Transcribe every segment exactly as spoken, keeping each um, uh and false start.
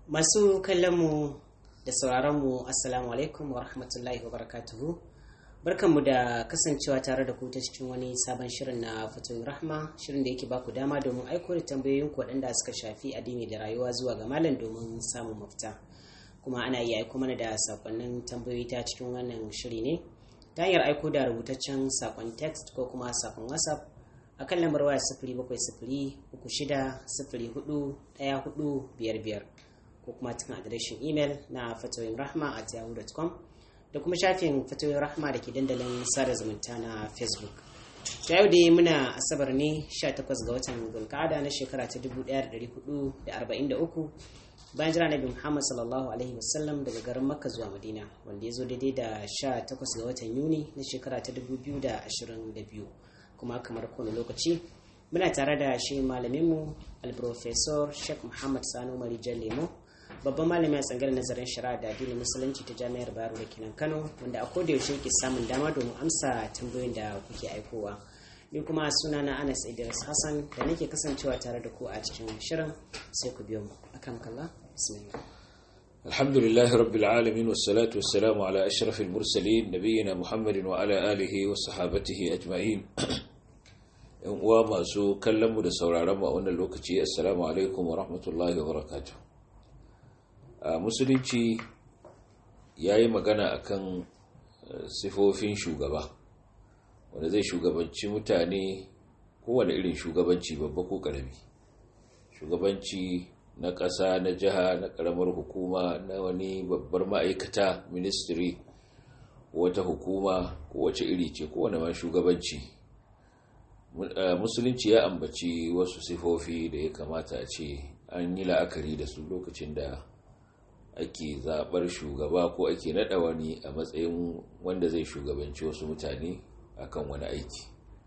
Masu kallonmu da sauraronmu assalamu alaikum wa rahmatullahi wa barakatuhu. Barkanmu da kasancewa tare da ku ta cikin wani sabon shirin na Fatoyin Rahma, shirin da yake baku dama domin aiko da tambayoyin ku waɗanda suka shafi addini da rayuwa zuwa ga malam domin samun mafita. Kuma ana iya aiko mana da sakonnin tambayoyi ta cikin wannan shiri ne ta hanyar aiko da rubutaccen sakon text ko kuma sakon WhatsApp a kan lambar waya sifiri bakwai sifiri uku shida sifiri hudu ɗaya hudu biyar biyar ko kuma cikin adireshin imel na fatoyin rahma at yahoo dot com da kuma shafin fatoyin rahma da ke dandalin sada zumunta na Facebook. Ta yau dai muna asabar ne sha takwas ga watan Zulqa'ada na shekara ta dubu ɗaya da ɗari hudu da arba'in da uku bayan jira Nabi Muhammad sallallahu alaihi wasallam daga garin Makka zuwa Madina, wanda ya zo daidai da sha takwas ga watan Yuni na shekara ta dubu biyu da ashirin da biyu. Kuma kamar kowane lokaci muna tare da shi malaminmu al-professor Sheikh Muhammad Sani Umar Lemo, babban malami a tsangar nazarin shari'a da addinin musulunci ta jami'ar Bayero da kenan Kano, wanda a koda yaushe yake samun dama domin amsa tambayoyin da kuke aikowa. Ni kuma sunana Anas Idris Hassan da nake kasancewa tare da ku a cikin shirin, sai ku biyo mu. Akan kallah, bismillah. Alhamdulillahi rabbil alamin wassalatu wassalamu ala ashrafil mursalin nabiyina Muhammadin wa ala alihi wa sahabatihi ajma'in. Yan uwa masu kallon mu da sauraron mu a wannan lokaci, assalamu alaikum wa rahmatullahi wa barakatuh. A musulunci yayi magana akan sifofin shugaba wanda zai shugabanci mutane, kowane irin shugabanci, babba ko karami. Shugabanci na ƙasa, na jiha, na ƙaramar hukuma, na wani babbar ma'aikata, ministry, wata hukuma, kowace iri ce, kowane ma shugabanci. Musulunci ya ambaci wasu sifofi da ya kamata a ce an yi la'akari da su lokacin da ake zaɓar shugaba ko ake naɗa wani a matsayin wanda zai shugabanci wasu mutane akan wani aiki.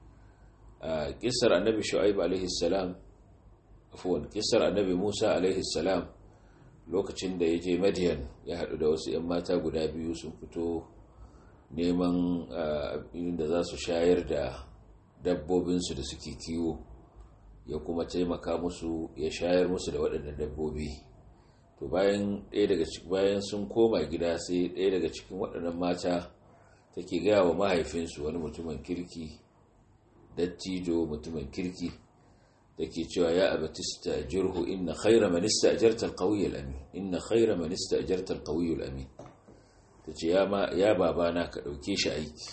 A ƙisar annabi Shu'aib alaihi salam afuwan kisar annabi Musa alaihi salam, lokacin da ya je Madian ya haɗu da wasu 'yan mata guda biyu sun fito neman abin da za su shayar da dabbobinsu da suke kiwo, ya kuma taimaka musu ya shayar musu da waɗannan dabbobi. To bayan ɗaya daga cikin bayan sun koma gida, sai ɗaya daga cikin waɗannan mata take gaya wa mahaifinsu, wani mutumin kirki, dattijo mutumin kirki, dake cewa ya abatista jirhu inna khayra man ista'jarta al-qawiy al-amin inna khayra man ista'jarta al-qawiy al-amin. Tace ya ma ya babana, ka dauke shi aiki,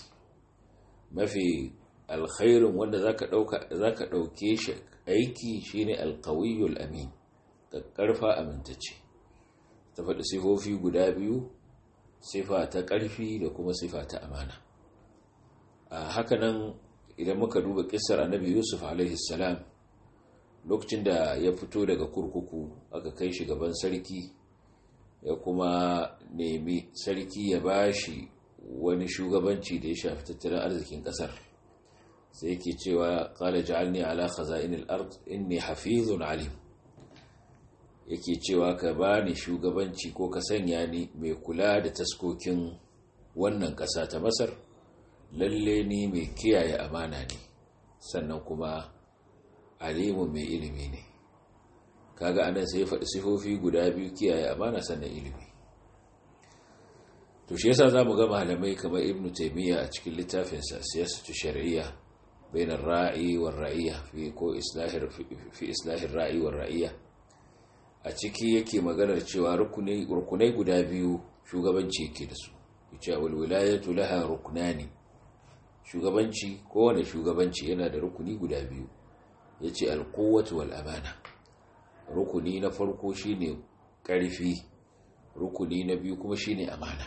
mafi alkhairin wanda zaka dauka zaka dauke shi aiki shine al-qawiy al-amin, karfa amintacce. Ta faɗi sifofi guda biyu, sifa ta karfi da kuma sifa ta amana. A haka nan idan muka duba kissar annabi Yusuf alaihi salam, lokacin da ya fito daga kurkuku aka kai shi gaban sarki, ya kuma nemi sarki ya bashi wani shugabanci da ya shafi tattalin arzikin kasar, sai yake cewa qala ja'alni ala khaza'inil ard inni hafizun alim. Yake cewa ka bani shugabanci ko ka sanya ni mai kula da taskokin wannan kasa ta Masar, lalle ni mai kiyaye amana ne, sannan kuma alimu mai ilimi ne. Kaga anan sai ya faɗi sifofi guda biyu, kiyaye amana sannan ilimi. To shi yasa zamu ga malamai kamar Ibn Taymiyyah a cikin littafinsa Siyasatu Shar'iyya bain ar-ra'i war-ra'iyya fi ko islahir fi islahir ra'i war-ra'iyya, a ciki yake maganar cewa rukunai rukunai guda biyu shugabanci yake da su. Yace wal wilayatu laha ruknani, shugabanci, kowane shugabanci yana da rukuni guda biyu. Ya ce alkowatu wal'amana, rukuni na farko shine ƙarfi, rukuni na biyu kuma shine amana.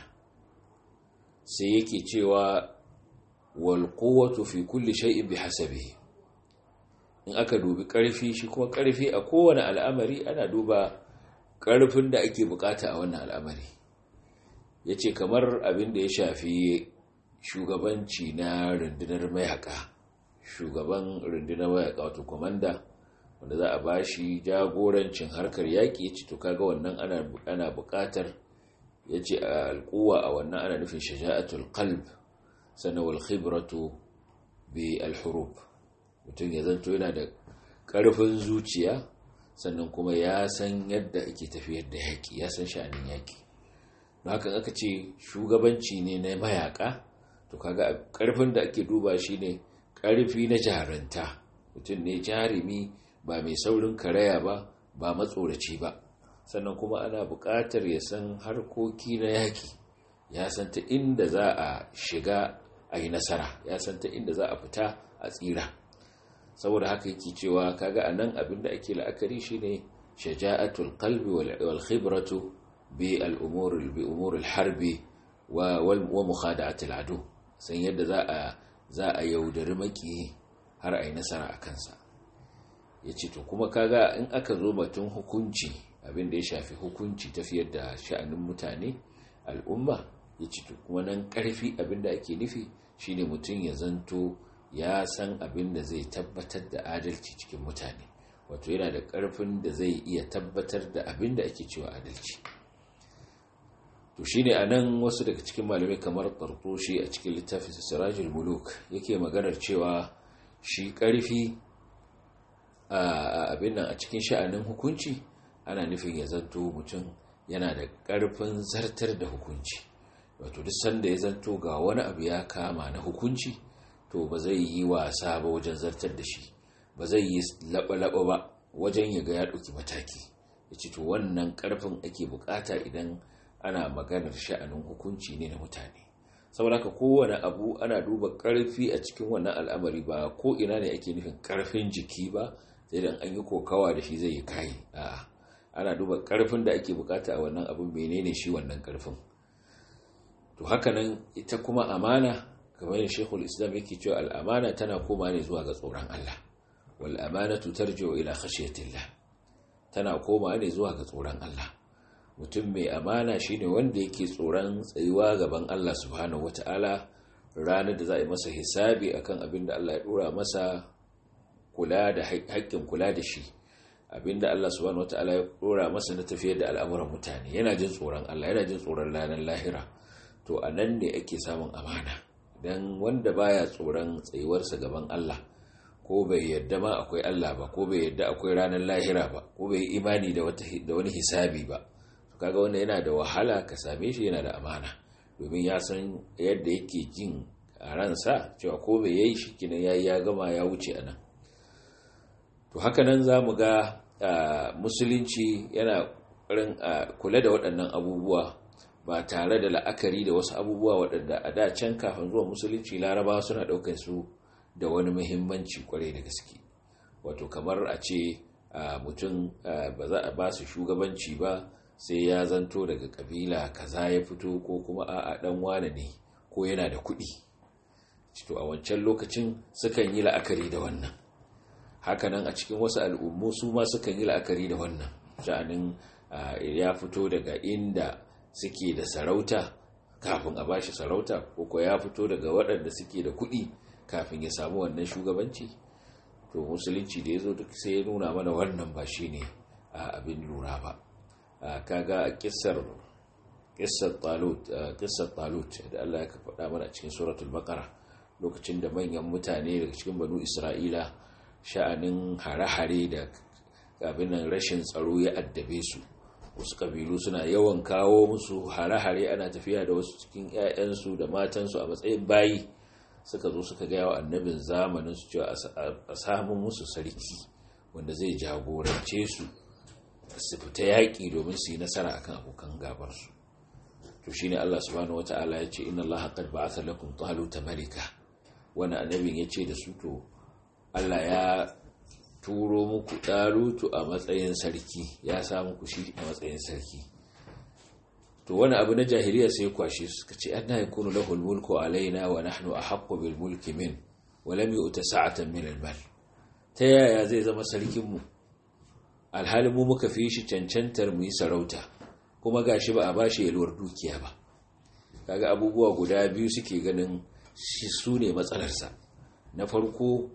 Sai yake cewa walkowatu fi kulli shay'in bi hasabi, in aka dubi ƙarfi, shi kuma ƙarfi a kowane al'amari ana duba ƙarfin da ake bukata a wannan al'amari. Ya ce kamar abin da ya shafi shugabanci na rundunar mayaka, shugaban rundunar mayaka wato komanda, wanda za a bashi jagorancin harkar yaƙi. Ya ce to kaga wannan ana ana buƙatar, ya ce alƙuwa a wannan ana nufin shaja'atul qalb, sannan wal khibratu bi al-hurub. Mutum ya zanto yana da ƙarfin zuciya sannan kuma ya san yadda ake tafiyar da yaƙi, ya san sha'anin yaƙi. don haka aka ce shugabanci ne na mayaka, to kaga ƙarfin da ake duba shi ne ƙarfi na jarunta. mutum ne jarumi, ba mai saurin karaya ba, ba matsoraci ba. sannan kuma ana buƙatar ya san harkoki na yaƙi, ya san ta inda za a shiga a yi nasara, ya san ta inda za a fita a tsira. saboda haka yake cewa kaga anan abinda ake la'akari shine shaja'atul qalbi wal khibratu bi al umur bi umur al harbi wa wa mukhada'atil adu, san yadda za a za a yaudari maki har ai nasara a kansa. yace to kuma kaga in aka zo batun hukunci, abinda ya shafi hukunci tafiyar da sha'anin mutane al'umma, yace to kuma nan karfi abinda ake nufi shine mutun ya zanto ya san abin da zai tabbatar da adalci cikin mutane, wato yana da ƙarfin da zai iya tabbatar da abin da ake cewa adalci. to shine anan wasu daga cikin malamai kamar Tartushi a cikin littafin Sirajul Muluk yake maganar cewa shi ƙarfi a abin nan a cikin sha'anin hukunci ana nufin ya zanto mutum yana da ƙarfin zartar da hukunci, wato duk sanda ya zanto ga wani abu ya kama na hukunci, to ba zai yi wasa ba wajen zartar da shi, ba zai yi laɓa-laɓa ba wajen ya ga ya ɗauki mataki. ya ce to wannan ƙarfin ake bukata idan ana maganar sha'anin hukunci ne na mutane. saboda haka kowane abu ana duba ƙarfi a cikin wannan al'amari, ba ko ina ne ake nufin ƙarfin jiki ba, sai dan an yi kokawa da shi zai yi kayi. a'a, ana duba ƙarfin da ake bukata a wannan abin, menene shi wannan ƙarfin. to haka nan ita kuma amana, kamar yin Sheikhul Islam yake cewa al'amana tana koma ne zuwa ga tsoron Allah, wal amanatu tarji'u ila khashyatillah, tana koma ne zuwa ga tsoron Allah. mutum mai amana shine wanda yake tsoron tsayuwa gaban Allah subhanahu wata'ala ranar da za a yi masa hisabi akan abin da Allah ya dora masa kula da haƙƙin kula da shi, abin da Allah subhanahu wata'ala ya dora masa na tafiyar da al'amuran mutane. yana jin tsoron Allah, yana jin tsoron ranar lahira, to anan ne ake samun amana. dan wanda baya tsoron tsayuwarsa gaban Allah, ko bai yadda ma akwai Allah ba, ko bai yadda akwai ranar lahira ba, ko bai imani da wata da wani hisabi ba, to kaga wanda yana da wahala ka same shi yana da amana, domin ya san yadda yake jin a ransa cewa ko bai yayi shi kinan yayi ya gama ya wuce anan. to haka nan zamu ga musulunci yana ƙoƙarin kula da waɗannan abubuwa ba tare da la'akari da wasu abubuwa waɗanda a da can kafin zuwa musulunci larabawa suna ɗaukar su da wani muhimmanci kwarai da gaske. wato kamar a ce mutum ba za a ba su shugabanci ba sai ya zanto daga kabila kaza ya fito, ko kuma a'a dan wane ne, ko yana da kuɗi. to a wancan lokacin sukan yi la'akari da wannan. hakanan a cikin wasu al'ummu su ma sukan yi la'akari da wannan sha'anin ya fito daga inda suke da sarauta kafin a bashi sarauta, ko ya fito daga waɗanda suke da kuɗi kafin ya samu wannan shugabanci. to musulunci da ya zo duk sai ya nuna mana wannan ba shi ne abin lura ba. kaga kissar kissar talut kissar talut da Allah ya faɗa mana cikin suratul baqara, lokacin da manyan mutane daga cikin banu isra'ila sha'anin hare-hare da abin nan rashin tsaro ya addabe su. wasu kabilu suna yawan kawo musu hare-hare, ana tafiya da wasu cikin 'ya'yansu da matansu a matsayin bayi. suka zo suka gaya wa annabin zamanin su cewa a samun musu sarki wanda zai jagorance su su fita yaƙi domin su yi nasara akan abokan gabarsu. to shine Allah subhanahu wata'ala ya ce inna Allah qad ba'atha lakum taluta malika. wannan annabin ya ce da su to Allah ya turo muku Talutu a matsayin sarki, ya sa muku shi a matsayin sarki. to wani abu na jahiliya sai kwashe su, suka ce anna yakunu lahu al-mulku alaina wa nahnu ahaqqu bil mulki min wa lam yu'ta sa'atan min al-mal. ta yaya zai zama sarkin mu alhali mu muka fi shi cancantar mu yi sarauta, kuma gashi ba a bashi yalwar dukiya ba. kaga abubuwa guda biyu suke ganin shi su ne matsalarsa. na farko,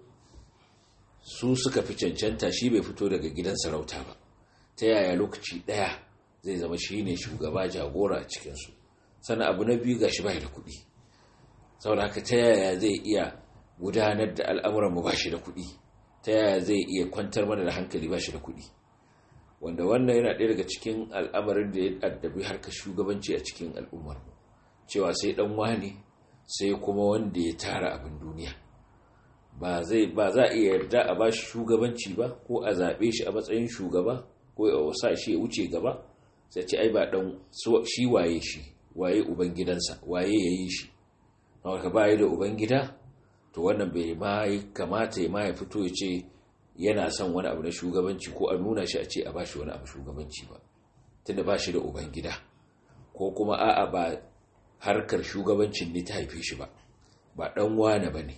su suka fi cancanta, shi bai fito daga gidan sarauta ba. ta yaya lokaci daya zai zama shi ne shugaba jagora a cikinsu? sannan abu na biyu gashi bai da kuɗi, saboda haka ta yaya zai iya gudanar da al'amuran mu bashi da kuɗi? ta yaya zai iya kwantar mana da hankali bashi da kuɗi? wanda wannan yana ɗaya daga cikin al'amarin da ya addabi harkar shugabanci a cikin al'ummar cewa sai dan wani sai kuma wanda ya tara abin duniya. ba zai ba za a iya yarda a bashi shugabanci ba ko a zabe shi a matsayin shugaba ko a sa shi ya wuce gaba sai ce ai ba dan shi waye shi waye ubangidansa waye yayi shi haka ba yi da ubangida to wannan bai ma kamata ya ma ya fito ya ce yana son wani abu na shugabanci ko a nuna shi a ce a bashi wani abu shugabanci ba tunda ba shi da ubangida ko kuma a'a ba harkar shugabancin ne ta haife shi ba ba dan wane bane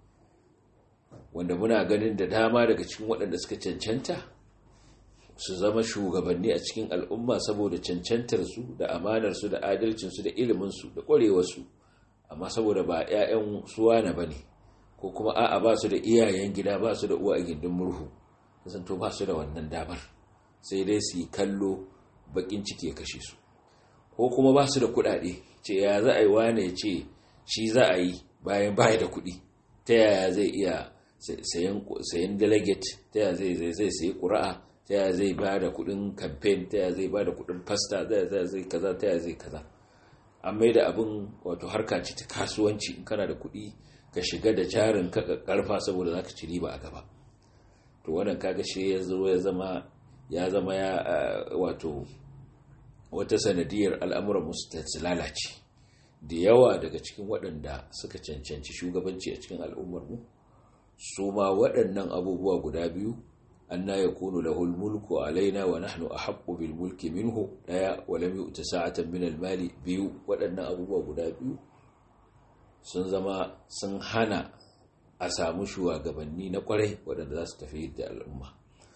wanda muna ganin da dama daga cikin waɗanda suka cancanta su zama shugabanni a cikin al'umma saboda cancantar su da amanar su da adalcin su da ilimin su da ƙwarewar su amma saboda ba ƴaƴan suwana bane ko kuma a'a ba su da iyayen gida ba su da uwa a gindin murhu zanto ba su da wannan damar sai dai su yi kallo bakin ciki ya kashe su ko kuma ba su da kuɗaɗe ce ya za a yi wane ya ce shi za a yi bayan baya da kuɗi ta yaya zai iya sayan delegate ta yaya zai zai sayi ƙura'a ta yaya zai ba da kuɗin campaign ta yaya zai ba da kuɗin fasta ta yaya zai kaza ta yaya zai kaza an mai da abin wato harka ce ta kasuwanci in kana da kuɗi ka shiga da jarin ka karfa saboda za ka ci riba a gaba to wannan kaga shi ya zo ya zama ya zama ya wato wata sanadiyar al'amuran musu ta lalace da yawa daga cikin waɗanda suka cancanci shugabanci a cikin al'ummarmu su ma waɗannan abubuwa guda biyu anna yakunu lahul mulku alaina wa nahnu ahaqqu bil mulki minhu daya wa lam yu'ta sa'atan min al mali biyu waɗannan abubuwa guda biyu sun zama sun hana a samu shugabanni na kwarai waɗanda za su tafi da al'umma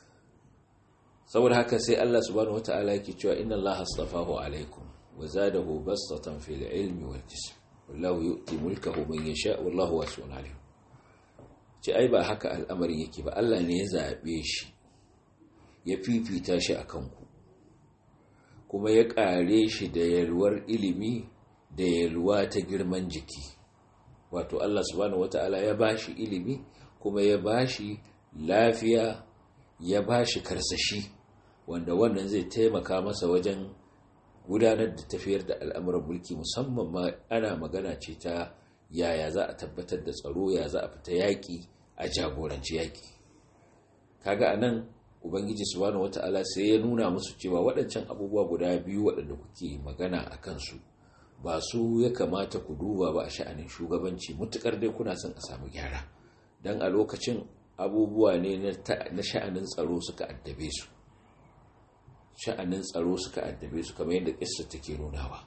saboda haka sai Allah subhanahu wata'ala yake cewa inna Allah astafahu alaikum wa zadahu bastatan fil ilmi wal jism wallahu yu'ti mulkahu man yasha wallahu wasi'un alim ce ai ba haka al'amarin yake ba Allah ne ya zabe shi ya fifita shi akan ku kuma ya kare shi da yalwar ilimi da yalwa ta girman jiki wato Allah subhanahu wata'ala ya bashi ilimi kuma ya bashi lafiya ya bashi karsashi wanda wannan zai taimaka masa wajen gudanar da tafiyar da al'amuran mulki musamman ma ana magana ce ta yaya za a tabbatar da tsaro ya za a fita yaƙi a jagoranci yaƙi kaga anan ubangiji subhanahu wata'ala sai ya nuna musu cewa waɗancan abubuwa guda biyu waɗanda kuke magana a kansu ba su ya kamata ku duba ba a sha'anin shugabanci mutukar dai kuna son a samu gyara dan a lokacin abubuwa ne na sha'anin tsaro suka addabe su sha'anin tsaro suka addabe su kamar yadda kissa take nunawa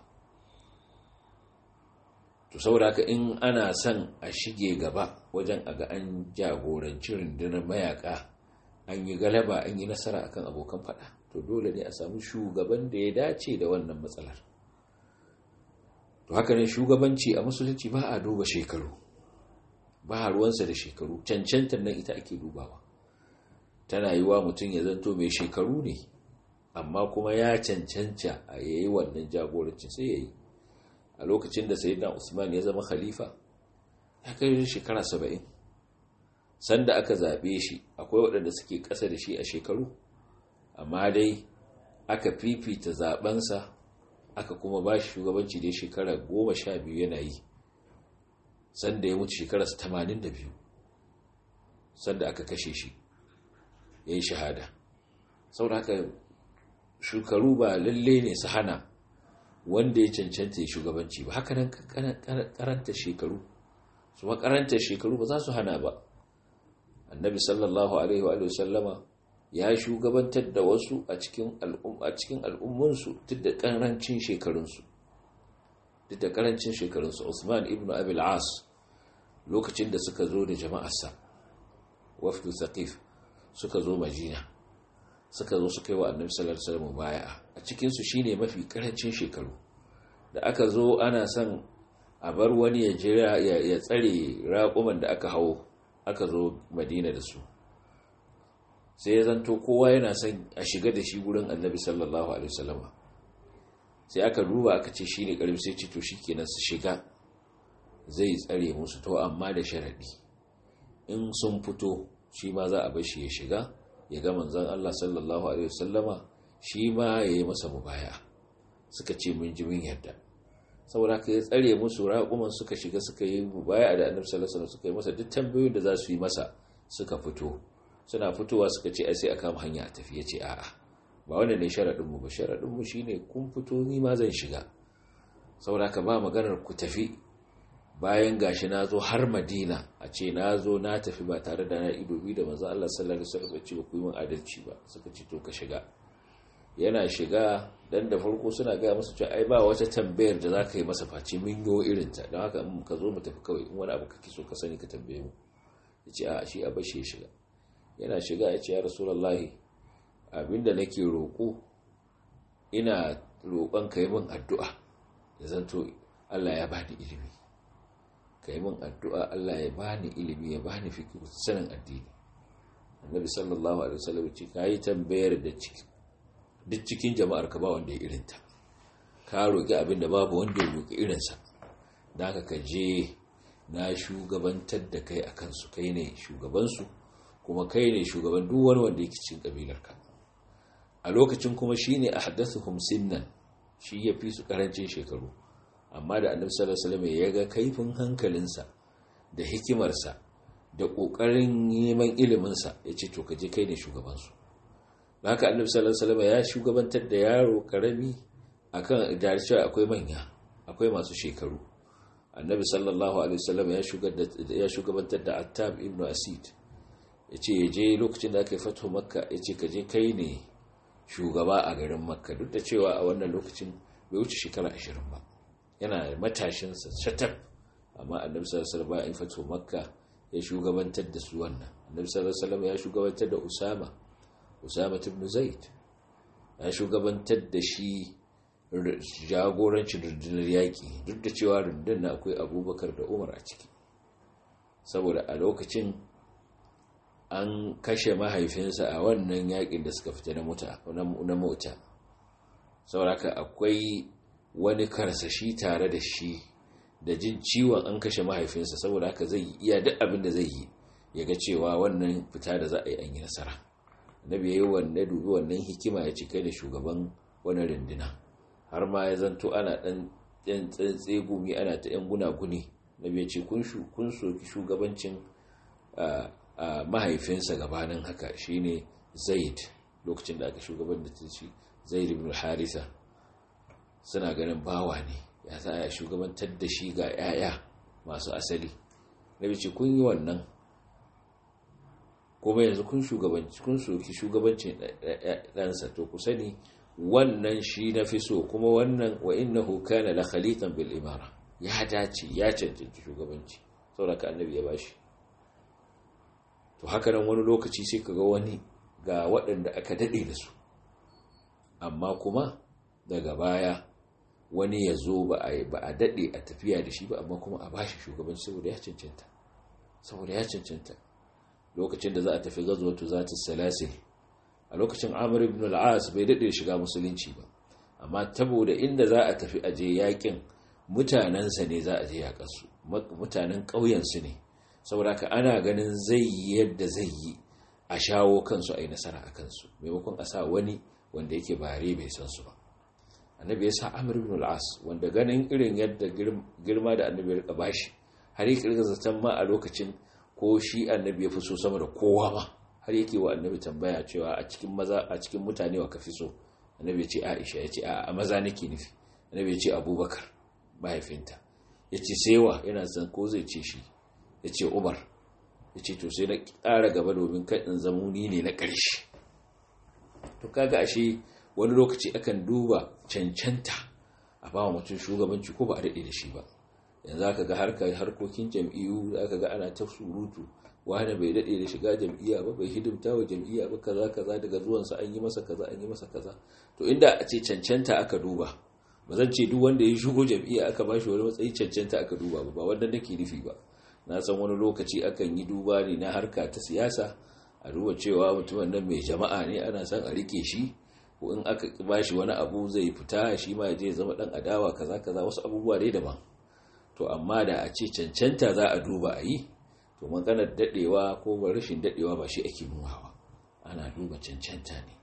to saboda haka in ana son a shige gaba wajen aga an jagoranci rundunar mayaka an yi galaba an yi nasara akan abokan fada to dole ne a samu shugaban da ya dace da wannan matsalar to haka ne shugabanci a musulunci ba a duba shekaru ba a ruwansa da shekaru cancantar nan ita ake dubawa tana yi wa mutum ya zanto mai shekaru ne amma kuma ya cancanta a yayi wannan jagorancin sai yayi a lokacin da sayyidina Usman ya zama khalifa ya kai shekara saba'in sanda aka zabe shi akwai waɗanda suke ƙasa da shi a shekaru amma dai aka fifita zabensa aka kuma ba shi shugabanci da shekara goma sha biyu yana yi sanda ya mutu shekararsa tamanin da biyu sanda aka kashe shi ya yi shahada saboda haka shekaru ba lalle ne su hana wanda ya cancanta ya shugabanci ba haka nan karanta shekaru su makaranta shekaru ba za su hana ba annabi sallallahu alaihi wa sallama ya shugabantar da wasu a cikin al'umma a cikin al'ummunsu duk da karancin shekarunsu duk da karancin shekarunsu Usman ibn Abi al-As lokacin da suka zo da jama'arsa wafdu Thaqif suka zo Madina suka zo suka yi wa annabi sallallahu alaihi wasallam bai'a a cikin su shine mafi karancin shekaru da aka zo ana son a bar wani ya jira ya tsare raƙuman da aka hawo aka zo Madina da su sai ya zanto kowa yana son a shiga da shi gurin annabi sallallahu alaihi wasallam sai aka duba aka ce shine karbi sai ce to shikenan su shiga zai tsare musu to amma da sharadi in sun fito shi ma za a bar shi ya shiga ya ga manzon Allah sallallahu alaihi wasallama shi ma ya yi masa mubaya. Suka ce mun ji mun yarda. Saboda haka ya tsare musu raƙuman, suka shiga suka yi mubaya da annabi sallallahu alaihi wasallam, suka yi masa duk tambayoyin da za su yi masa, suka fito. Suna fitowa suka ce ai sai a kama hanya a tafi. Ya ce a'a, ba wannan ne sharadin mu ba, sharadin mu shine kun fito ni ma zan shiga. Saboda haka ba maganar ku tafi bayan gashi na zo har Madina, a ce na zo na tafi ba tare da na ido bi da manzo Allah sallallahu alaihi wasallam, ya ce ba ku yi min adalci ba. Suka ce to ka shiga. Yana shiga, dan da farko suna gaya masa cewa ai ba wata tambayar da za ka yi masa face mun yi irinta, don haka in ka zo mu tafi kawai, in wani abu kake so ka sani ka tambaye mu. Ya ce a shi a bashi ya shiga. Yana shiga ya ce ya Rasulullahi, abinda nake roƙo, ina roƙon ka yi min addu'a ya zanto Allah ya bani ilimi, ka yi min addu'a Allah ya bani ilimi, ya bani fiqh sanin addini. Annabi sallallahu alaihi wasallam ya ce ka yi tambayar da ciki duk cikin jama'ar ka ba wanda ya irinta, ka roƙi abinda babu wanda ya roƙi irinsa, da haka ka je na shugabantar da kai a kansu, kai ne shugabansu kuma kai ne shugaban duk wani wanda yake cikin kabilarka. A lokacin kuma shine ahdathuhum sinnan, shi ya fi su karancin shekaru, amma da annabi sallallahu alaihi wasallam ya ga kaifin hankalinsa da hikimarsa da kokarin neman iliminsa, ya ce to ka je kai ne shugabansu. Haka annabi sallallahu alaihi wasallam ya shugabantar da yaro karami akan da cewa akwai manya, akwai masu shekaru. Annabi sallallahu alaihi wasallam ya shugabantar da Attab ibn Asid, yace ya je lokacin da aka yi fatu Makka, yace ka je kai ne shugaba a garin Makka, duk da cewa a wannan lokacin bai wuce shekara ashirin ba, yana matashin sa shatab, amma annabi sallallahu alaihi wasallam ya fatu Makka ya shugabantar da su wannan. Annabi sallallahu alaihi wasallam ya shugabantar da Usama Usama ibn Zaid, ya shugabantar da shi jagorancin rundunar yaƙi, duk da cewa rundunar akwai Abubakar da Umar a ciki, saboda a lokacin an kashe mahaifinsa a wannan yaƙin da suka fita na mota. Saboda haka akwai wani karsashi tare da shi da jin ciwon an kashe mahaifinsa, saboda haka zai iya duk abin da zai yi ya ga cewa wannan fita da za a yi an yi nasara. Annabi yayi wannan dubi wannan hikima, ya ce kai da shugaban wani runduna, har ma ya zanto ana dan dan tsantse gumi, ana ta yan gunaguni. Annabi ya ce kun shu kun soki shugabancin mahaifinsa gabanin haka, shine Zaid, lokacin da aka shugabantar shi Zaid ibn Haritha, suna ganin bawa ne, ya sa ya shugabantar da shi ga yaya masu asali. Annabi ce kun yi wannan, kuma yanzu kun shugabanci kun soki shugabancin ɗansa, to ku sani wannan shi na fi so, kuma wannan wa innahu kana la khaliqan bil imara, ya dace ya cancanci shugabanci, saboda ka annabi ya bashi. To haka nan wani lokaci sai kaga wani ga waɗanda aka dade da su, amma kuma daga baya wani ya zo ba a ba a dade a tafiya da shi ba, amma kuma a bashi shugabanci saboda ya cancanta saboda ya cancanta lokacin da za a tafi gazwatu zati salasil, a lokacin Amr ibn al-As bai dade shiga musulunci ba, amma saboda inda za a tafi aje yakin mutanansa ne, za a je yakan su, mutanen ƙauyen su ne, saboda ka ana ganin zai yi yadda zai yi a shawo kansu a yi nasara a kansu, maimakon a sa wani wanda yake bare bai san su ba. Annabi ya sa Amr ibn al-As, wanda ganin irin yadda girma da annabi ya rika bashi, har yake riga zaton ma a lokacin ko shi annabi ya fi so sama da kowa ma, har yake wa annabi tambaya cewa a cikin maza a cikin mutane wa kafi so. Annabi ya ce Aisha, ya ce a maza nake nufi. Annabi ya ce Abubakar mahaifinta, ya ce sai wa, yana san ko zai ce shi, ya ce Umar, ya ce to sai na ƙara gaba domin kan in zamuni ne na ƙarshe. To kaga ashe wani lokaci akan duba cancanta a ba wa mutum shugabanci ko ba a daɗe da shi ba. Yanzu aka ga harkar harkokin jam'iyyu, aka ga ana ta surutu, wani bai daɗe da shiga jam'iyya ba, bai hidimta wa jam'iyya ba, kaza kaza, daga zuwansa an yi masa kaza an yi masa kaza. To inda a ce cancanta aka duba, ba zan ce duk wanda ya shigo jam'iyya aka ba shi wani matsayi cancanta aka duba ba, ba wanda nake nufi ba. Na san wani lokaci akan yi duba ne na harka ta siyasa, a duba cewa mutumin nan mai jama'a ne, ana son a rike shi, ko in aka ba shi wani abu zai fita shi ma ya je zama dan adawa kaza kaza, wasu abubuwa dai daban. To amma da a ce cancanta za a duba a yi, to maganar dadewa ko rashin dadewa ba shi ake nunawa, ana duba cancanta ne.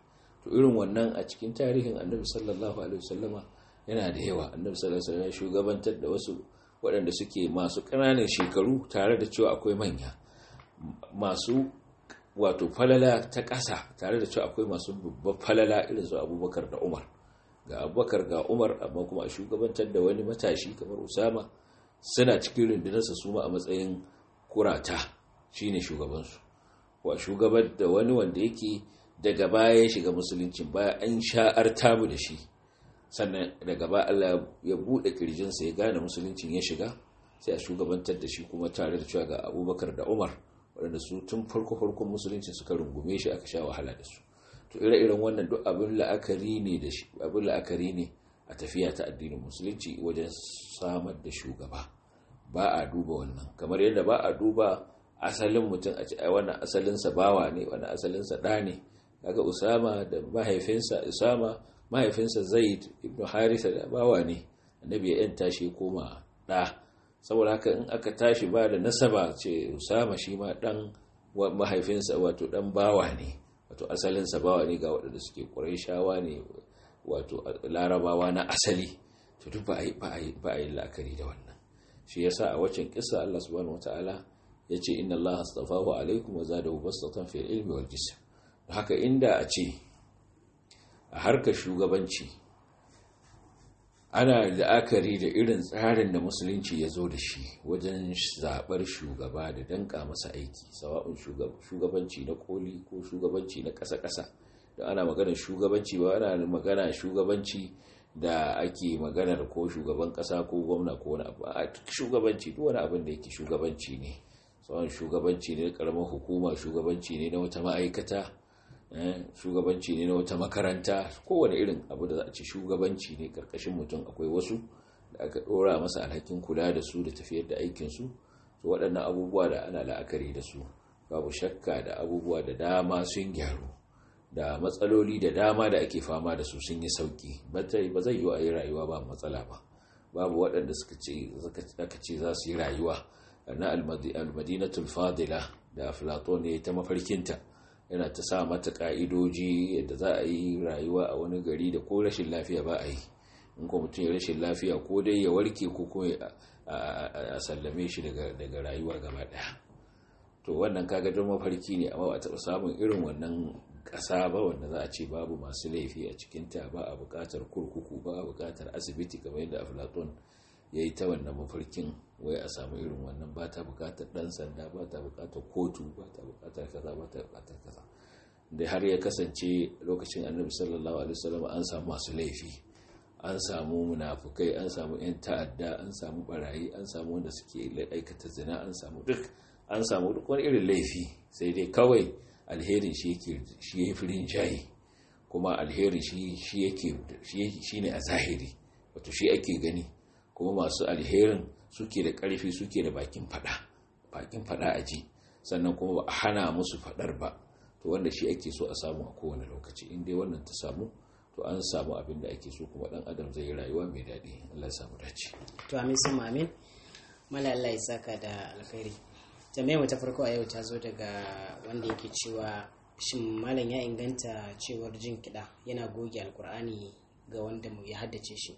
to irin wannan a cikin tarihin annabi sallallahu alaihi wasallama yana da yawa. Annabi sallallahu alaihi wasallam ya shugabantar da wasu waɗanda suke masu ƙananan shekaru tare da cewa akwai manya, masu wato falala ta ƙasa tare da cewa akwai masu babban falala irin su Abubakar da Umar. Ga Abubakar ga Umar, amma kuma a shugabantar da wani matashi kamar Usama suna cikin rundunarsa su ma a matsayin kurata shine shugabansu, ko a shugabar da wani wanda yake daga baya ya shiga musuluncin baya an sha'ar tabu da shi, sannan daga ba Allah ya bude kirjinsa ya gane musuluncin ya shiga, sai a shugabantar da shi kuma tare da cewa ga Abubakar da Umar waɗanda su tun farko farkon musulunci suka rungume shi aka sha wahala da su. To ire-iren wannan duk abin la'akari ne da shi, abin la'akari ne a tafiya ta addinin musulunci wajen samar da shugaba. Ba a duba wannan, kamar yadda ba a duba asalin mutum a ce wannan asalinsa bawa ne, wannan asalinsa ɗa ne. Kaga Usama da mahaifinsa Usama mahaifinsa Zaid ibn Haritha da bawa ne, annabi ya yanta shi koma ɗa. Saboda haka in aka tashi ba da nasaba ce Usama shi ma ɗan mahaifinsa wato ɗan bawa ne, wato asalinsa bawa ne ga waɗanda suke Qurayshawa ne, wato Larabawa na asali. To duk ba a yi la'akari da wannan. Shi yasa a waccan kissa Allah subhanahu wataala yace inna Allah astafahu alaikum wa zadahu bastatan fil ilmi wal jism. Haka inda a ce a harkar shugabanci ana la'akari da irin tsarin da musulunci ya zo da shi wajen zaɓar shugaba da danka masa aiki, sawa'un shugabanci na koli ko shugabanci na ƙasa-ƙasa. da ana maganar shugabanci ba ana magana shugabanci da ake maganar ko shugaban ƙasa ko gwamna ko wani abu. A shugabanci duk wani abin da yake shugabanci ne, sawa'un shugabanci ne na ƙaramar hukuma, shugabanci ne na wata ma'aikata, shugabanci ne na wata makaranta, kowane irin abu da za a ce shugabanci ne. Karkashin mutum akwai wasu da aka dora masa alhakin kula da su da tafiyar da aikinsu. To waɗannan abubuwa da ana la'akari da su, babu shakka da abubuwa da dama sun gyaru, da matsaloli da dama da ake fama da su sun yi sauki. Ba zai yi a yi rayuwa ba matsala ba. Babu waɗanda suka ce aka ce za su yi rayuwa na almadinatul fadila da Platon ne ta mafarkinta, yana ta sa mata ka'idoji yadda za a yi rayuwa a wani gari da ko rashin lafiya ba a yi. In ko mutum ya rashin lafiya ko dai ya warke ko kuma a sallame shi daga rayuwa gaba daya. To wannan kaga don mafarki ne, amma ba a taɓa samun irin wannan ƙasa ba wanda za a ce babu masu laifi a cikinta, ba a buƙatar kurkuku, ba a buƙatar asibiti kamar yadda Platon ya yi ta wannan mafarkin, wai a samu irin wannan. Ba ta buƙatar ɗan sanda, ba ta buƙatar kotu, ba ta buƙatar kaza, ba ta buƙatar kaza. Da har ya kasance lokacin annabi sallallahu alaihi wasallam an samu masu laifi, an samu munafukai, an samu 'yan ta'adda, an samu barayi, an samu wanda suke aikata zina, an samu duk an samu duk wani irin laifi. Sai dai kawai alherin shi yake shi yafi rinjaye, kuma alherin shi shi yake shi ne a zahiri, wato shi ake gani, kuma masu alherin suke da ƙarfi, suke da bakin fada bakin fada a ji, sannan kuma ba a hana musu fadar ba. To wanda shi ake so a samu a kowane lokaci. In dai wannan ta samu, to an samu abin da ake so, kuma dan adam zai yi rayuwa mai daɗi. Allah ya samu dace. To amin sun amin. Mala Allah ya saka da alkhairi. Jami'a ta farko a yau ta zo daga wanda yake cewa shin malam ya inganta cewar jin kiɗa yana goge alkur'ani ga wanda ya haddace shi?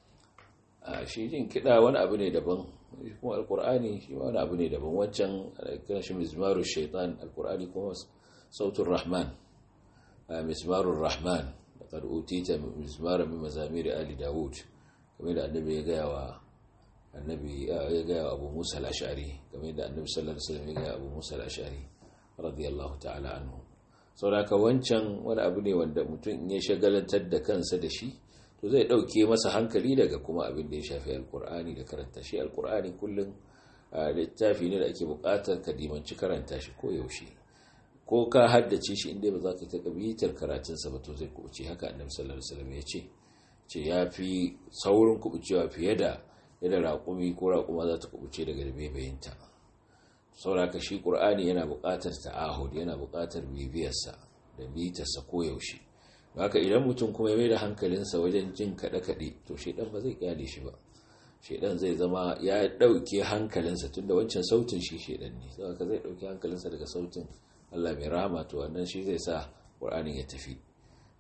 A shi jin kiɗa wani abu ne daban, kuma alkur'ani shi wani abu ne daban. Wancan kana shi mizmarul shaitan, alkur'ani kuma sautul rahman, mizmarul rahman. Laqad utita mizmaran min mazamir ali daud, kamar da annabi ya gaya wa annabi ya gaya wa Abu Musa al-Ash'ari, kamar da annabi sallallahu alaihi wasallam ya gaya Abu Musa al-Ash'ari radiyallahu ta'ala anhu. Saboda wancan wani abu ne wanda mutum ya shagalantar da kansa da shi, to zai dauke masa hankali daga kuma abin da ya shafi alkur'ani da karanta shi. Alkur'ani kullum littafi ne da ake buƙatar ka dimanci karanta shi ko yaushe, ko ka haddace shi inda ba za ka taɓa bitar karatunsa ba, to zai kubuce. Haka annabi sallallahu alaihi wasallam ya ce ce ya fi saurin kubucewa fiye da yadda raƙumi ko raƙuma za ta kubuce daga bebayinta. Sauraka shi ƙur'ani yana buƙatar ta'ahud, yana buƙatar bibiyarsa da bitarsa ko yaushe. Haka idan mutum kuma ya mai da hankalinsa wajen jin kaɗe-kaɗe, to shaidan ba zai kyale shi ba. Shaidan zai zama ya ɗauke hankalinsa, tunda wancan sautin shi shaidan ne, saboda zai ɗauke hankalinsa daga sautin Allah mai rahama. To wannan shi zai sa Qur'anin ya tafi.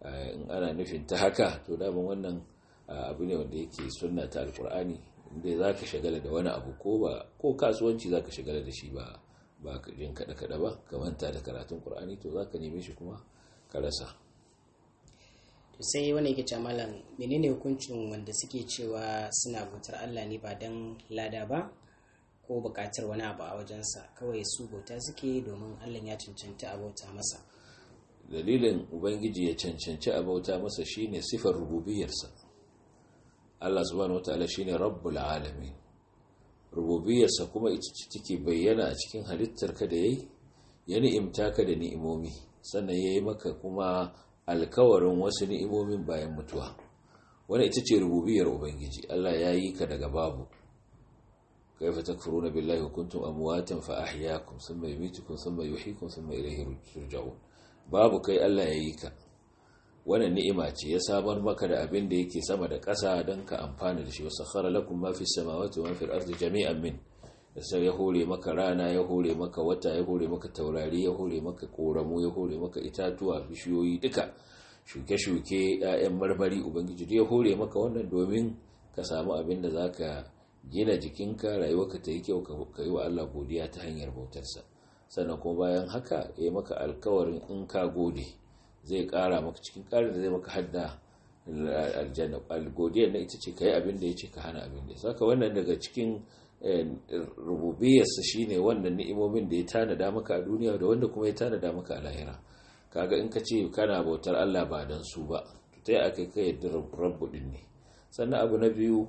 in ana nufin ta haka to daman wannan abu ne wanda yake sunna ta alkur'ani inda za ka shagala da wani abu ko ba ko kasuwanci za ka shagala da shi ba ba ka jin kada-kada ba ka manta da karatun qur'ani to za ka neme shi kuma ka rasa. To sai wani yake cewa malam menene hukuncin wanda suke cewa suna bautar Allah ne ba dan lada ba ko bukatar wani abu a wajensa, kawai su bauta suke domin Allah ya cancanci a bauta masa? Dalilin ubangiji ya cancanci a bauta masa shine sifar rububiyarsa. Allah subhanahu wataala shine rabbul alamin, rububiyarsa kuma ita ce take bayyana a cikin halittar ka da yayi, ya ni'imta ka da ni'imomi, sannan yayi maka kuma alkawarin wasu ni'imomin bayan mutuwa. Wannan ita ce rububiyar ubangiji. Allah ya yi ka daga babu. kayfa takfuruna billahi wa kuntum amwatan fa ahyaakum thumma yumitukum thumma yuhyikum thumma ilayhi turja'un. Babu kai Allah ya yi ka, wannan ni'ima ce, ya sabar maka da abin da yake sama da ƙasa don ka amfana da shi. wasakhara lakum ma fi samawati wa ma fi al-ardi jami'an min, da sai ya hore maka rana, ya hore maka wata, ya hore maka taurari, ya hore maka koramu, ya hore maka itatuwa, bishiyoyi, duka shuke-shuke, 'ya'yan marmari. Ubangiji ya hore maka wannan domin ka samu abin da zaka gina jikinka, rayuwarka ta yi kyau, ka yi wa Allah godiya ta hanyar bautarsa. Sannan kuma bayan haka ya maka alkawarin in ka gode zai kara maka, cikin karin da zai maka hadda aljanna. Algodiyar na ita ce ka yi abin da ya ce, ka hana abin da ya saka. wannan daga cikin rububiyarsa shine wannan ni'imomin da ya tanada maka a duniya da wanda kuma ya tanada maka a lahira. Kaga in ka ce kana bautar Allah ba dan su ba, to ta yi aka kai yadda rabbu din ne. Sannan abu na biyu,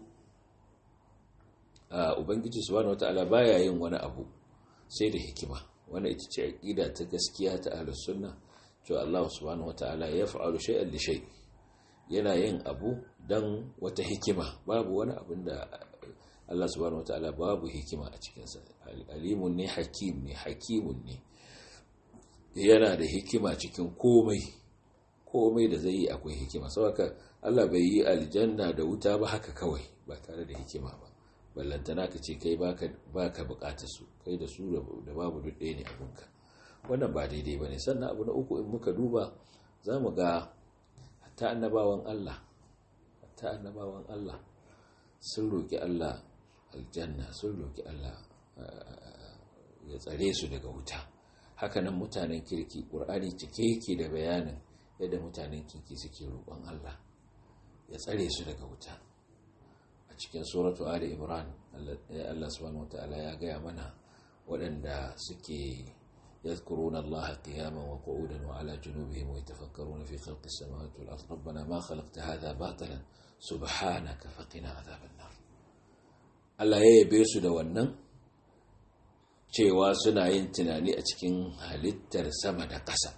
ubangiji subhanahu wataala baya yin wani abu sai da hikima. Wannan ita ce aqida ta gaskiya ta ahlus sunna, cewa Allah subhanahu wataala ya fa'alu shay'an li shay, yana yin abu dan wata hikima. Babu wani abin da Allah subhanahu wataala babu hikima a cikin sa. Alimun ne, hakim ne, hakimun ne, yana da hikima cikin komai. Komai da zai yi akwai hikima. Saboda Allah bai yi aljanna da wuta ba haka kawai ba tare da hikima ba. Ballantana ka ce kai baka baka bukatar su, kai da su da babu duk ɗaya ne abinka. Wannan ba daidai bane. Sannan abu na uku, in muka duba zamu ga hatta annabawan Allah hatta annabawan Allah sun roki Allah aljanna, sun roki Allah ya tsare su daga wuta. Hakanan mutanen kirki, Qur'ani cike yake da bayanin yadda mutanen kirki suke roƙon Allah ya tsare su daga wuta. A cikin suratu Ali Imran Allah subhanahu wataala ya gaya mana waɗanda suke yadhkuruna Allah qiyaman wa qu'udan wa ala junubihim wa yatafakkaruna fi khalqis samawati wal ardi rabbana ma khalaqta hadha batilan subhanaka faqina adhaban nar. Allah ya yabe su da wannan, cewa suna yin tunani a cikin halittar sama da ƙasa,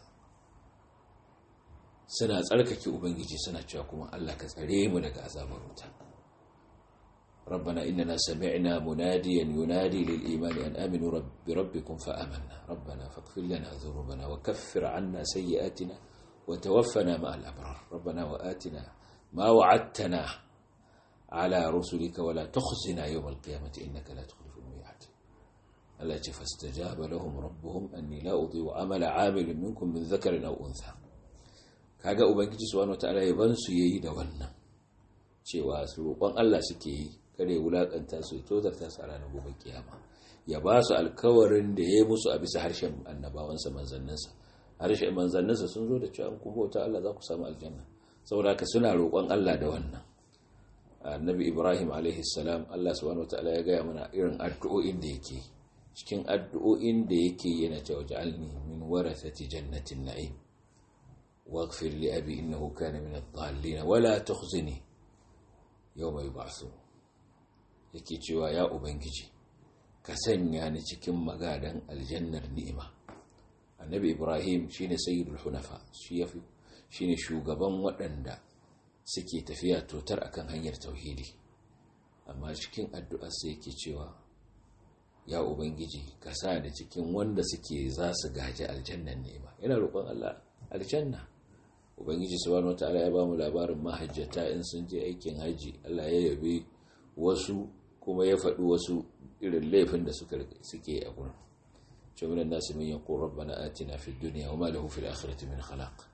suna tsarkake ubangiji, suna cewa kuma Allah ka tsare mu daga azabar wuta. ربنا إننا سمعنا مناديا ينادي للإيمان أن آمنوا بربكم فآمنا ربنا فاغفر لنا ذنوبنا وكفر عنا سيئاتنا وتوفنا مع الأبرار ربنا وآتنا ما وعدتنا على رسلك ولا تخزنا يوم القيامة إنك لا تخلف الميعاد. التي فاستجاب لهم ربهم أني لا أضيع عمل عامل منكم من ذكر أو أنثى. kaga ubangiji subhanahu wataala ya ban su yayi da wannan, cewa su roƙon Allah suke yi, kare wulakanta su, tozarta su a ranar gobe kiyama. Ya ba su alkawarin da ya yi musu a bisa harshen annabawansa, manzanninsa. Harshen manzanninsa sun zo da cewa an kuma bauta Allah za ku samu aljanna. Saboda haka suna roƙon Allah da wannan. Annabi Ibrahim alaihi salam, Allah subhanahu wataala ya gaya mana irin addu'o'in da yake. Cikin addu'o'in da yake yana cewa ja'alni min warathati jannatin na'im waghfir li abi innahu kana min ad-dallin wa la tukhzini yawma yub'athun. Yake cewa ya ubangiji ka sanya ni cikin magadan aljannar ni'ima. Annabi Ibrahim shine sayyidul hunafa, shi yafi shine shugaban waɗanda suke tafiya totar akan hanyar tauhidi. Amma cikin addu'ar sai yake cewa ya ubangiji ka sa ni cikin wanda suke za su gaji aljannar ni'ima. Yana roƙon Allah aljanna. Ubangiji subhanahu wataala ya ba mu labarin mahajjata in sun je aikin haji, Allah ya yabe wasu kuma ya faɗi wasu irin laifin da suke a gurin. Cewa minan nasu min yaqul rabbana atina fid dunya wa ma lahu fil akhirati min khalaq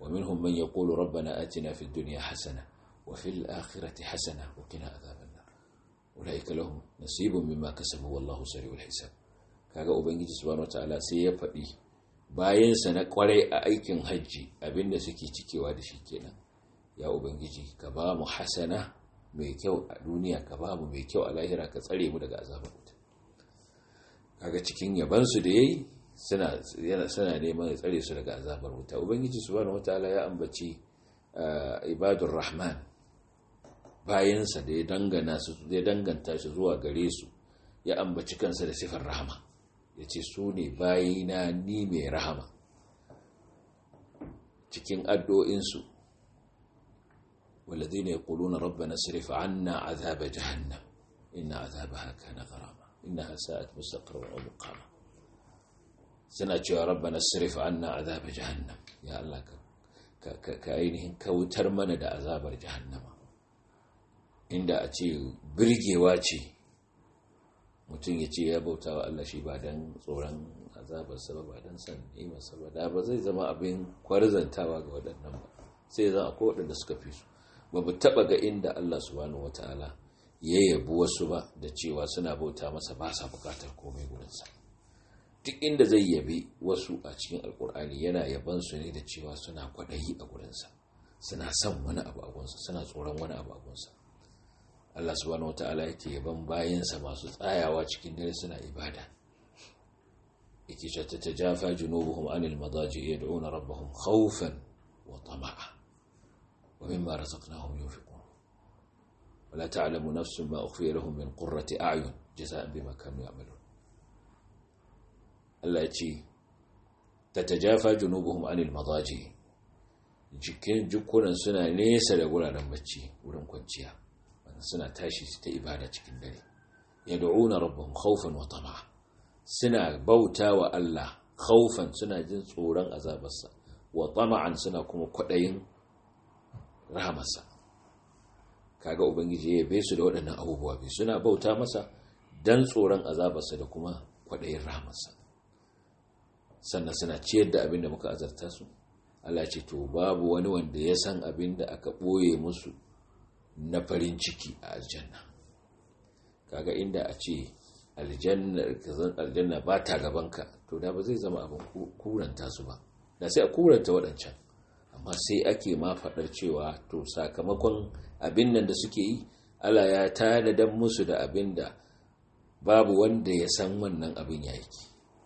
wa minhum man yaqulu rabbana atina fid dunya hasana wa fil akhirati hasana wa qina adhaban nar ulaika lahum nasibun mimma kasabu wallahu sari'ul hisab. Kaga ubangiji subhanahu wataala sai ya faɗi bayansa na kwarai a aikin hajji abinda suke cikewa da shi kenan, ya ubangiji ka ba mu hasana mai kyau a duniya, ka ba mu mai kyau a lahira, ka tsare mu daga azabar wuta. Kaga cikin yabansu da yayi suna suna neman ya tsare su daga azabar wuta. Ubangiji subhanahu wataala ya ambaci ibadur rahman bayansa da ya dangana su ya danganta shi zuwa gare su, ya ambaci kansa da sifar rahama, yace su ne bayina ni mai rahama. Cikin addu'o'insu والذين يقولون ربنا اصرف عنا عذاب جهنم إن عذابها كان غراما إنها ساءت مستقرا ومقاما. سنة يا ربنا اصرف عنا عذاب جهنم، يا الله كأينهم كوتر من دا عذاب جهنم. إن دا أتي برجي واتي mutum ya ce ya bauta wa Allah shi ba dan tsoron azabarsa ba dan san imarsa ba, da ba zai zama abin kwarzantawa ga waɗannan ba, sai zan akwai waɗanda suka fi su. Ba mu taɓa ga inda Allah subhanahu wata'ala ya yabi wasu ba da cewa suna bauta masa ba sa bukatar komai gurinsa. Duk inda zai yabi wasu a cikin alkur'ani yana yaban su ne da cewa suna kwaɗayi a gurinsa, suna son wani abu a gunsa, suna tsoron wani abu a gunsa. Allah subhanahu wata'ala yake yaban bayansa masu tsayawa cikin dare suna ibada, yake cewa tatajafa junubuhum anil madaji yad'una rabbahum khawfan wa tama'a ومما رزقناهم ينفقون ولا تعلم نفس ما أخفي لهم من قرة أعين جزاء بما كانوا يعملون. الله يجي تتجافى جنوبهم عن المضاجع، jikin jikunan suna nesa da guraren bacci wurin kwanciya, suna tashi su ta ibada cikin dare. yad'una rabbahum khawfan wa tama'a, suna bauta wa Allah khawfan, suna jin tsoron azabarsa, wa tama'an, suna kuma kwadayin rahamarsa. Kaga ubangiji ya bai su da waɗannan abubuwa biyu, suna bauta masa dan tsoron azabarsa da kuma kwaɗayin rahamarsa, sannan suna ciyar da abin da muka azarta su. Allah ce to babu wani wanda ya san abin da aka ɓoye musu na farin ciki a aljanna. Kaga inda a ce aljanna kazan aljanna ba ta gabanka, to da ba zai zama abin kuranta su ba, da sai a kuranta waɗancan. Amma sai ake ma faɗar cewa to sakamakon abin nan da suke yi, Allah ya tanadan musu da abin da babu wanda ya san wannan abin ya yi.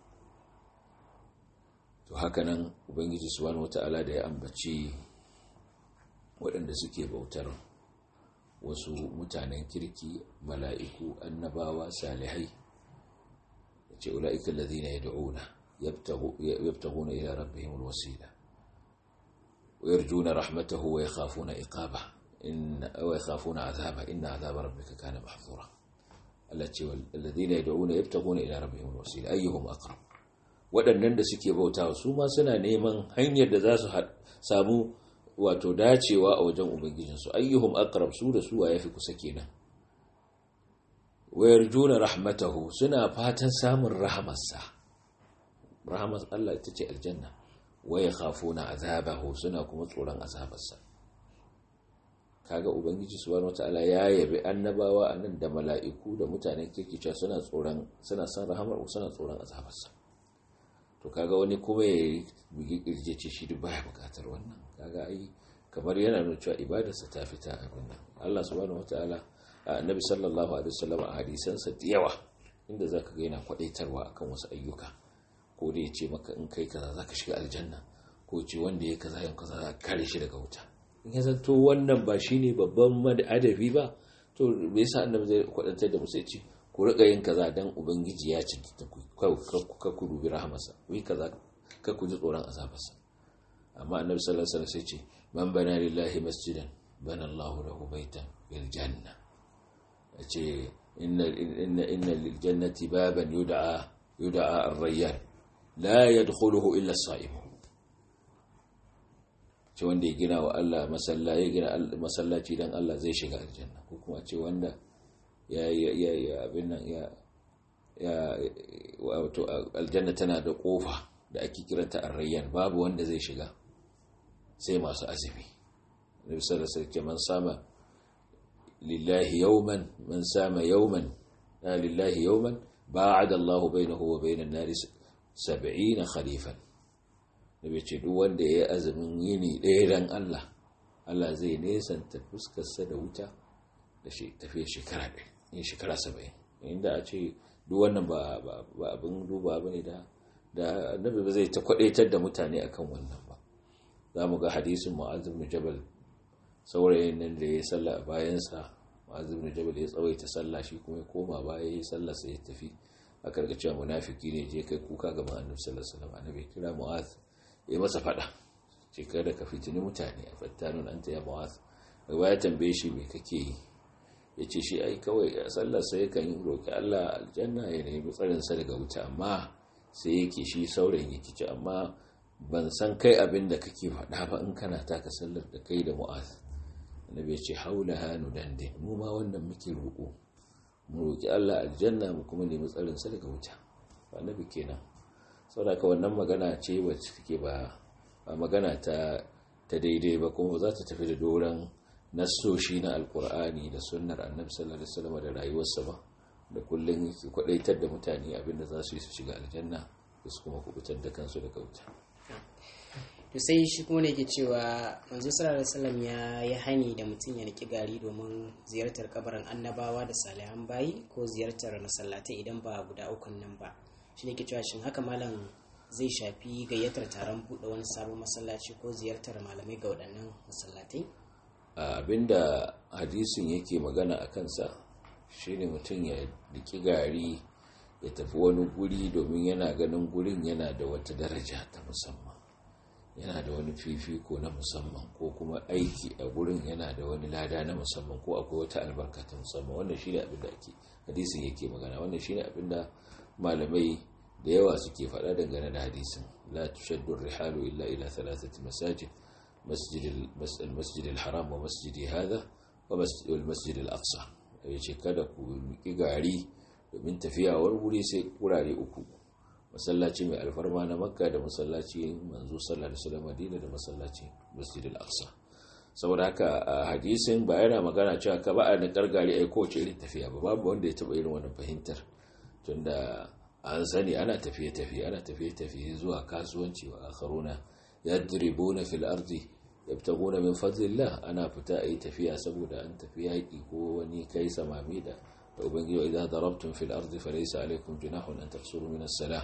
To haka nan Ubangiji subhanahu wata'ala da ya ambaci waɗanda suke bautar wasu mutanen kirki, mala'iku, annabawa, salihai, ya ce ula'ika allazina yad'una yabtaghuna ila rabbihimul wasila ويرجون رحمته ويخافون إقابه إن ويخافون عذابه إن عذاب ربك كان محظورا. الذين يدعون يبتغون إلى ربهم الوسيلة أيهم أقرب. waɗannan da suke bautawa su ma suna neman hanyar da za su samu wato dacewa a wajen ubangijinsu. ayyuhum aqrab, su da su wa yafi kusa kenan. wayarjuna rahmatahu, suna fatan samun rahamarsa. rahamar Allah ita ce aljanna. waya khafuna azabahu, suna kuma tsoron azabarsa. Kaga ubangiji subhanahu wataala ya yabi annabawa anan da mala'iku da mutanen kirki cewa suna tsoron suna san rahamar, suna tsoron azabarsa. To kaga wani kuma ya bugi kirje ce shi duk baya bukatar wannan, kaga ai kamar yana nuna cewa ibadarsa ta fita abin nan. Allah subhanahu wataala, annabi sallallahu alaihi wasallam a hadisansa da yawa inda zaka ga yana kwadaitarwa akan wasu ayyuka, ko da ya ce maka in kai kaza zaka shiga aljanna, ko ce wanda ya kaza yan kaza za kare shi daga wuta. In ya zanto wannan ba shine babban adabi ba, to me yasa annabi zai kwadantar da mu sai ce ku riga yin kaza dan ubangiji ya cinta ku ka ku dubi rahamarsa, ku yi kaza ka ku ji tsoron azabarsa. Amma annabi sallallahu alaihi wasallam sai ce man bana lillahi masjidan bana Allahu lahu baitan bil janna. Yace inna inna inna lil jannati baban yud'a yud'a ar-rayyan la yadkhuluhu illa as-sa'im. Ce wanda ya gina wa Allah masallaci, ya gina masallaci dan Allah zai shiga aljanna, ko kuma ce wanda ya ya ya abin nan ya ya wato aljanna tana da kofa da ake kiranta ar-rayyan, babu wanda zai shiga sai masu azumi. Nabi sallallahu alaihi wasallam man sama lillahi yawman man sama yawman la lillahi yawman ba'ada Allahu bainahu wa bainan nari sab'ina khalifan. Nabi ce duk wanda yayi azumin yini ɗaya dan Allah, Allah zai nesanta fuskarsa da wuta da shi tafiye shekara ɗaya, in shekara saba'in. Inda a ce duk wannan ba ba abin duba bane da da Nabi ba zai ta kwadaitar da mutane akan wannan ba. Zamu ga hadisin Mu'adh ibn Jabal, saurayin nan da ya salla a bayansa. Mu'adh ibn Jabal ya tsawaita sallah, shi kuma ya koma baya ya sallah sai ya tafi. Aka ga cewa munafiki ne, je kai kuka ga Annabi sallallahu alaihi wasallam. Annabi kira Mu'adh ya masa fada, ce kada ka fitini mutane, a fattanun anta ya Mu'adh. Wai ya tambaye shi me kake yi, yace shi ai kawai sallar sai kan roki Allah aljanna ya nemi tsarin sa daga wuta, amma sai yake shi saurayin yake ce amma ban san kai abin da kake faɗa ba in kana taka sallar da kai da Mu'adh. Annabi ya ce haula hanu dandin, mu ma wannan muke roƙo, mu roki Allah aljanna mu kuma nemi tsarin sa daga wuta. Annabi kenan. Saboda ka wannan magana ce wacce take ba magana ta ta daidai ba, kuma za ta tafi da doran nassoshi na alkur'ani da sunnar Annabi sallallahu alaihi wasallam da rayuwarsa ba, da kullun su kwadaitar da mutane abinda za su yi su shiga aljanna su kuma kubutar da kansu daga wuta. To sai shi kuma ne ke cewa manzo sallallahu alaihi wasallam ya yi hani da mutum ya riki gari domin ziyartar kabarin annabawa da salihan bayi ko ziyartar masallatai idan ba guda ukun nan ba. Shi ne ke cewa shin haka malam zai shafi gayyatar taron buɗe wani sabon masallaci ko ziyartar malamai ga waɗannan masallatai? Abinda hadisin yake magana a kansa shine mutum ya riki gari ya tafi wani guri domin yana ganin gurin yana da wata daraja ta musamman, yana da wani fifiko na musamman, ko kuma aiki a gurin yana da wani lada na musamman, ko akwai wata albarka ta musamman. Wannan shine abin da ake hadisin yake magana. Wannan shine abin da malamai da yawa suke faɗa dangane da hadisin. La tushaddu rihalu illa ila thalathati masajid, masjid al-masjid al-haram wa masjidi hadha wa masjid al-masjid al-aqsa. Yace kada ku yi gari domin tafiya wani wuri sai kurare uku: masallaci mai alfarma na Makka, da masallaci manzo sallallahu alaihi wasallam Madina, da masallaci Masjid al-Aqsa. Saboda haka a hadisin ba yana magana cewa ka ba a da gargari ai ko ce irin tafiya ba, babu wanda ya taba irin wannan fahimtar, tunda an sani ana tafiye tafiye ana tafiye tafiye zuwa kasuwanci, wa akharuna yadribuna fil ardi yabtaguna min fadlillah. Ana fita ayi tafiya saboda an tafi yaki ko wani kai samami da ubangiji, idan darabtum fil ardi falaysa alaykum junahun an taqsuru min as-salah.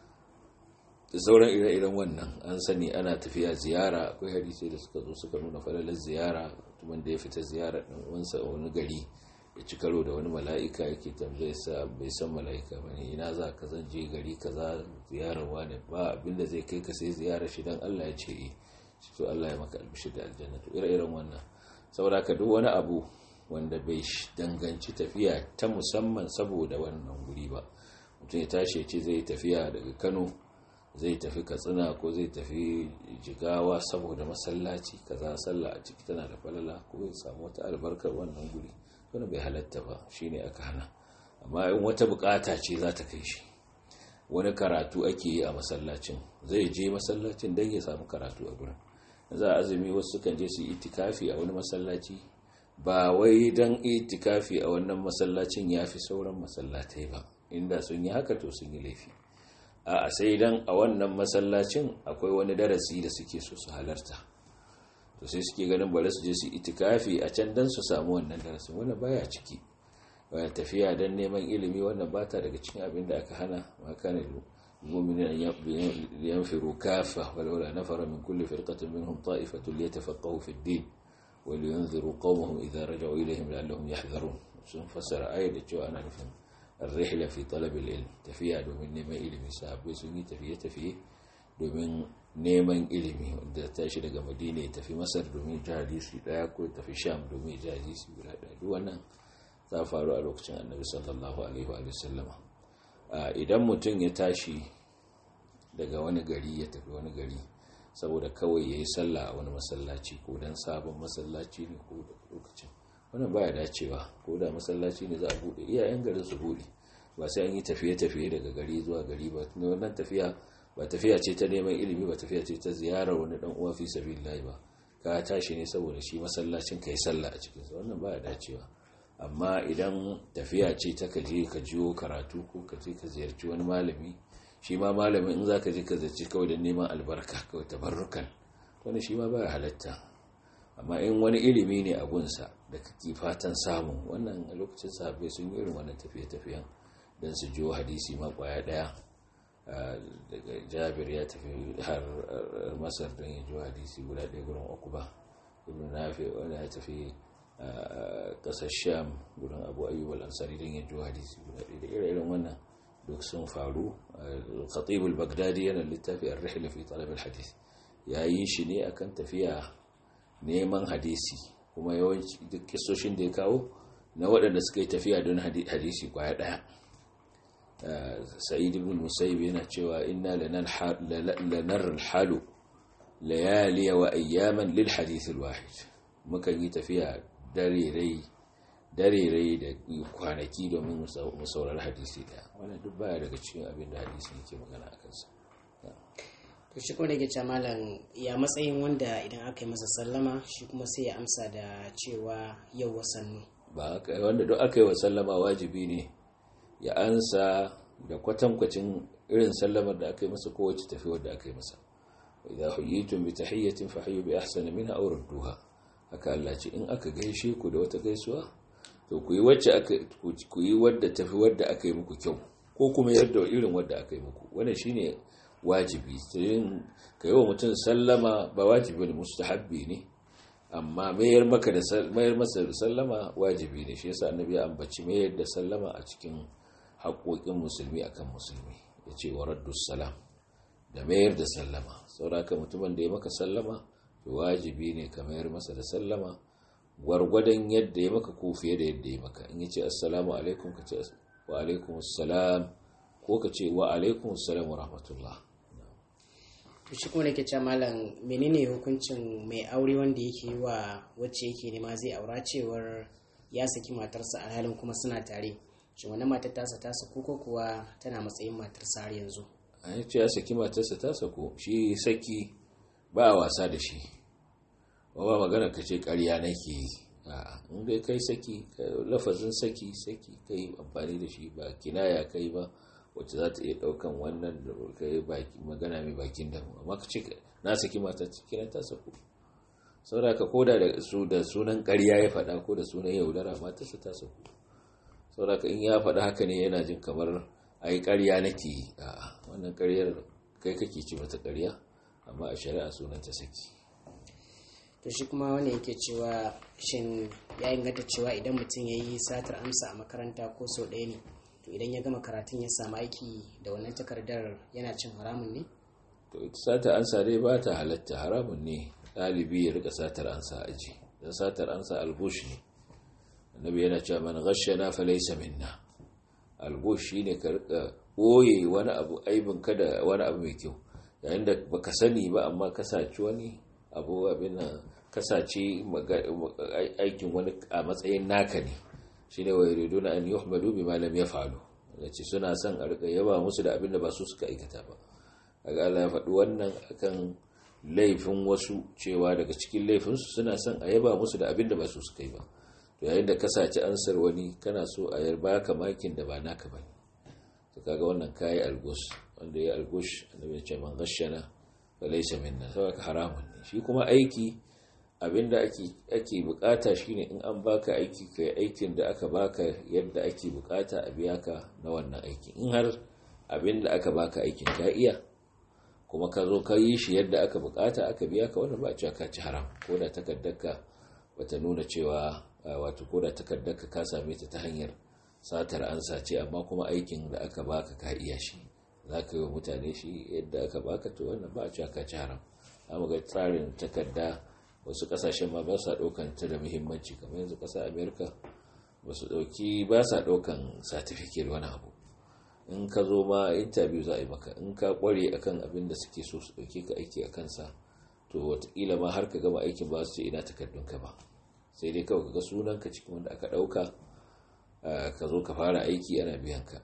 Da sauran ire-iren wannan an sani ana tafiya ziyara. Akwai hadisi da suka zo suka nuna falalar ziyara. Mutumin da ya fita ziyara dan uwansa a wani gari ya ci karo da wani mala'ika, yake tambaye sa bai san mala'ika bane, ina za ka, zan je gari kaza ziyarar wani, ba abinda zai kai ka sai ziyara shi dan Allah ya ce eh, to Allah ya maka albishir da aljanna. To ire-iren wannan, saboda ka duk wani abu wanda bai danganci tafiya ta musamman saboda wannan guri ba, mutum ya tashi ya ce zai tafiya daga Kano, zai tafi Katsina ko zai tafi Jigawa saboda masallaci kaza sallah a ciki tana da falala, ko ya samu wata albarkar wannan guri, wannan bai halatta ba, shine aka hana. Amma in wata bukata ce za ta kai shi, wani karatu ake yi a masallacin, zai je masallacin don ya samu karatu a gurin. Za a azumi wasu sukan je su yi itikafi a wani masallaci, ba wai don itikafi a wannan masallacin ya fi sauran masallatai ba, inda sun yi haka to sun yi laifi. A sai dan a wannan masallacin akwai wani darasi da suke so su halarta, to sai suke ganin bari su je su itikafi a can dan su samu wannan darasin. Wannan baya ciki. Baya tafiya dan neman ilimi, wannan bata daga cikin abin da aka hana. Ma kana mu'minina yanfiru kaffa walawla nafara min kulli firqatin minhum ta'ifatun liyatafaqahu fi ad-din ولينذروا قومهم إذا رجعوا إليهم لعلهم يحذرون. sun fassara ayat da cewa ana nufin ar-rihla fi talab al-ilm, tafiya domin neman ilimi. Sahabbai sun yi tafiye tafiye domin neman ilimi, wanda tashi daga Madina ya tafi Masar domin ya hadisi daya, ko ya tafi Sham domin ya hadisi guda daya. Duk wannan ta faru a lokacin Annabi sallallahu alaihi wa sallama. Idan mutum ya tashi daga wani gari ya tafi wani gari saboda kawai ya yi sallah a wani masallaci, ko don sabon masallaci ne ko da lokacin, wannan baya dacewa. Ko da masallaci ne za a bude, iyayen garin su bude, ba sai an yi tafiye-tafiye daga gari zuwa gari ba. Wannan tafiya ba tafiya ce ta neman ilimi ba tafiya ce ta ziyarar wani dan uwa fi sabilillah ba ka tashi ne saboda shi masallacin kai sallah a cikin sa wannan baya dacewa. Amma idan tafiya ce ta kaje ka jiyo karatu ko ka je ka ziyarci wani malami, shi ma malamin in zaka je ka ziyarci kawai da neman albarka kawai tabarrukan, wannan shi ma baya halatta. Amma in wani ilimi ne a gunsa da kake fatan samu, wannan a lokacin sahabbai sun yi irin wannan tafiye-tafiyen dan su jiyo hadisi ma kwaya daya. Daga Jabir ya tafi har Masar don ya jiyo hadisi guda ɗaya gurin Uqba ibn Nafi, wanda ya tafi kasar Sham gurin Abu Ayyub al-Ansari don ya jiyo hadisi guda ɗaya. Da irin wannan duk sun faru. Khatib al-Baghdadi yana littafi ar-Rihla fi talab al-hadith, yayi shi ne akan tafiya neman hadisi, kuma yawanci duk kissoshin da ya kawo na waɗanda suka yi tafiya don hadisi kwaya ɗaya. Sa'id ibn Musayyib yana cewa inna lanar al-halu layali wa ayyaman lil hadith al-wahid, mukan yi tafiya dare rai da kwanaki domin mu saurari hadisi daya. Wannan duk baya daga cikin abin da hadisi yake magana a kansa. To shi kuma da ke malam ya matsayin wanda idan aka yi masa sallama shi kuma sai ya amsa da cewa yau wasannu? Ba wanda duk aka yi wa sallama wajibi ne ya ansa da kwatankwacin irin sallamar da aka yi masa kowace tafiyar da aka yi masa. Idza huyitum bi tahiyyatin fahayyu bi ahsani minha aw rudduha, haka Allah ce in aka gaishe ku da wata gaisuwa to ku yi wacce aka ku yi wadda tafi wadda aka yi muku kyau, ko kuma yadda irin wadda aka yi muku. Wannan shine wajibi. Sai kai wa mutum sallama ba wajibi ne, mustahabbi ne, amma mayar maka da mayar masa da sallama wajibi ne. Shi yasa annabi ya ambaci mayar da sallama a cikin haƙoƙin musulmi akan musulmi, yace wa raddus salam, da mayar da sallama. Saboda mutumin da ya maka sallama to wajibi ne ka mayar masa da sallama gwargwadon yadda ya maka ko fiye da yadda ya maka. In yace assalamu alaikum ka ce wa alaikumus salam, ko ka ce wa alaikumus salam wa rahmatullah. To shi kuma nake cewa malam menene hukuncin mai aure wanda yake yi wa wacce yake nema zai aura cewar ya saki matarsa a halin kuma suna tare, shi wannan matar tasa ta sako ko kuwa tana matsayin matarsa har yanzu? An ce ya saki matarsa ta sako. Shi saki ba wasa da shi, ba ba magana ka ce ƙarya nake yi. A'a, in dai kai saki, lafazin saki saki kai amfani da shi, ba kinaya kai ba wacce za ta iya ɗaukan wannan da kai magana mai bakin damu. Amma ka ce na saki mata cikin ta sako, saboda ka koda da su da sunan ƙarya ya faɗa ko da sunan yaudara matarsa ta sako. Saboda ka in ya faɗa haka ne yana jin kamar ai ƙarya nake yi. A'a, wannan ƙaryar kai kake ci mata ƙarya, amma a shari'a sunan ta saki. To shi kuma wani yake cewa shin ya inganta cewa idan mutum ya yi satar amsa a makaranta ko sau ɗaya ne, to idan ya gama karatun ya samu aiki da wannan takardar yana cin haramun ne? To ita satar amsa dai ba ta halatta, haramun ne ɗalibi ya rika satar amsa aji, don satar amsa albush ne. Annabi yana cewa man ghashana fa laysa minna. Albush shine ka rika boye wani abu aibin ka da wani abu mai kyau, yayin da baka sani ba amma ka saci wani abu, abin nan kasace aikin wani a matsayin naka ne. Shine wa yuriduna an yuhmadu bima lam yaf'alu, yace suna son a rika yaba musu da abin da ba su suka aikata ba. Kaga Allah ya faɗi wannan akan laifin wasu, cewa daga cikin laifin su suna son a yaba musu da abin da ba su suka yi ba. To yayin da kasace ansar wani kana so a yarba ka makin da ba naka bane, to kaga wannan kai algus. Wanda ya algus annabi ya ce man ghashana laysa minna, saboda haramun ne. Shi kuma aiki abinda ake ake bukata shine in an baka aiki kai aikin da aka baka yadda ake bukata a biya ka na wannan aiki. In har abinda aka baka aikin ka iya kuma ka zo ka yi shi yadda aka bukata aka biya ka, wannan ba a cewa ka ci haram. Ko da takaddarka bata nuna cewa wato ko da takaddarka ka same ta ta hanyar satar ansa ce, amma kuma aikin da aka baka ka iya shi, za ka yi wa mutane shi yadda aka baka, to wannan ba a cewa ka ci haram. Amma ga tsarin takarda wasu kasashen ma ba sa daukan ta da muhimmanci, kamar yanzu kasar America ba su dauki ba sa daukan certificate wani abu. In ka zo ma interview za a yi maka, in ka kware akan abin da suke so su dauke ka aiki akan sa, to wataƙila ma har ka gama aikin ba su ce ina takardunka ba, sai dai kawai ka ga sunanka cikin wanda aka dauka ka zo ka fara aiki ana biyan ka.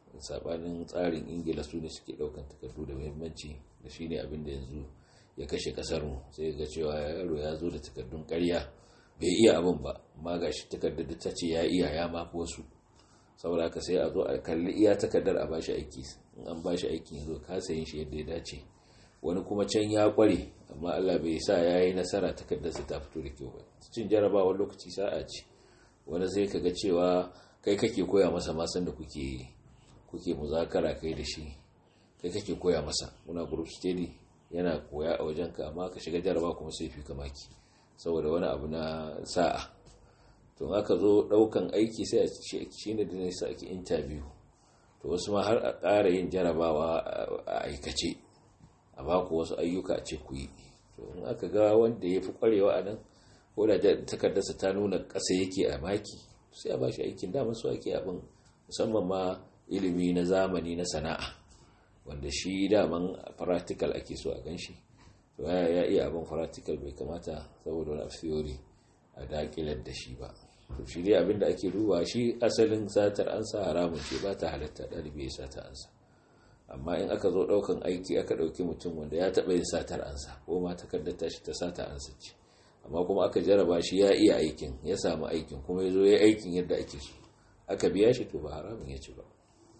sabanin tsarin ingila su ne suke daukan takardu da muhimmanci da shi ne abin da yanzu ya kashe kasar mu. Sai ga cewa yaro ya zo da takardun ƙarya bai iya abin ba, amma ga shi takardar da ta ce ya iya ya mafi wasu. Saboda haka sai a zo a kalli iya takardar a bashi aiki, in an bashi aikin zo kasa yin shi yadda ya dace. Wani kuma can ya kware amma Allah bai sa ya yi nasara takardarsa ta fito da kyau ba. Cin jarabawa lokaci sa'a ce, wani sai ka ga cewa kai kake koya masa masan da kuke kuke muzakara kai da shi, kai kake koya masa. Muna group study yana koya a wajenka amma ka shiga jaraba kuma sai fi kamaki saboda wani abu na sa'a. To aka zo daukan aiki sai a shi ne da ne sa ake interview, to wasu ma har a ƙara yin jarabawa a aikace a baku wasu ayyuka a ce ku yi. To in aka ga wanda ya fi kwarewa a nan ko da takardarsa ta nuna ƙasa yake a maki, sai a ba shi aikin. Damar su ake abin, musamman ma ilimi na zamani na sana'a wanda shi daman practical ake so a ganshi. To ya iya abin practical, bai kamata saboda wani theory a dakilar da shi ba. To shi dai abin da ake duba, shi asalin satar ansa haramun ce, ba ta halatta ɗalibi ya sata ansa. Amma in aka zo ɗaukan aiki aka ɗauki mutum wanda ya taɓa yin satar ansa ko ma takardar tashi ta sata ansa ce, amma kuma aka jaraba shi ya iya aikin, ya samu aikin kuma ya zo ya aikin yadda ake so, aka biya shi, to ba haramun ya ci ba.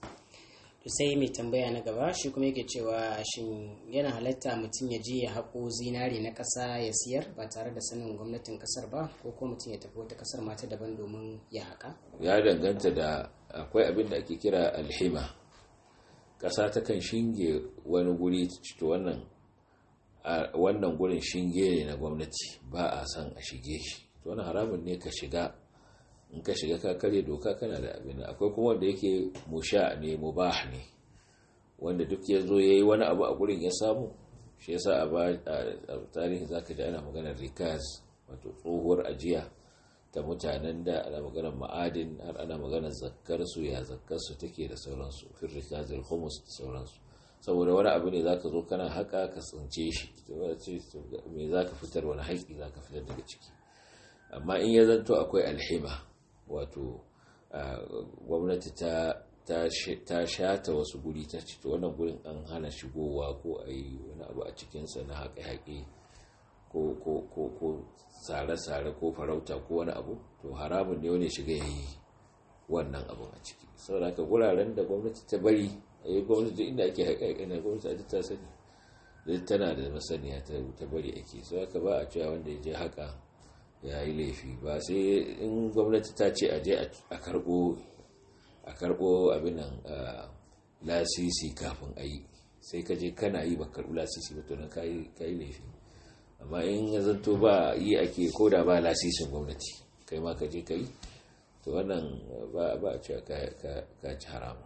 To sai mai tambaya na gaba shi kuma yake cewa shin yana halatta mutum ya je ya haƙo zinare na ƙasa ya siyar ba tare da sanin gwamnatin ƙasar ba, ko ko mutum ya tafi wata ƙasar mata daban domin ya haƙa? Ya danganta da akwai abin da ake kira alhima. Ƙasa ta kan shinge wani guri, to wannan wannan gurin shinge ne na gwamnati, ba a san a shige shi. To wannan haramun ne ka shiga, in ka shiga ka kare doka, kana da abin. Akwai kuma wanda yake musha ne, mubah ne, wanda duk ya zo ya yi wani abu a gurin ya samu. Shi yasa a tarihi za ka ji ana maganar rikaz, wato tsohuwar ajiya ta mutanen da, ana maganar ma'adin, har ana maganar zakkarsu, ya zakkarsu take da sauransu, fil rikazil khumus da sauransu. Saboda wani abu ne za ka zo kana haka ka tsince shi, me za ka fitar, wani haƙi za ka fitar daga ciki. Amma in ya zanto akwai alhima, wato gwamnati ta ta shata wasu guri ta ce to wannan gurin an hana shigowa ko a yi wani abu a cikinsa na haƙe-haƙe ko ko ko ko sare-sare ko farauta ko wani abu, to haramun ne wani shiga ya yi wannan abun a ciki. Saboda haka guraren da gwamnati ta bari a yi, gwamnati inda ake haƙe-haƙe na gwamnati a ta sani, zai tana da masaniya ta bari ake. Saboda haka ba a cewa wanda ya je haka ya yi laifi ba, sai in gwamnati ta ce a je a karɓo a karɓo abinan lasisi kafin a yi, sai ka je kana yi ba karɓi lasisi ba, to nan ka yi laifi. Amma in ya zanto ba yi ake, ko da ba lasisin gwamnati kai ma ka je ka yi, to wannan ba a cewa ka ci haramu.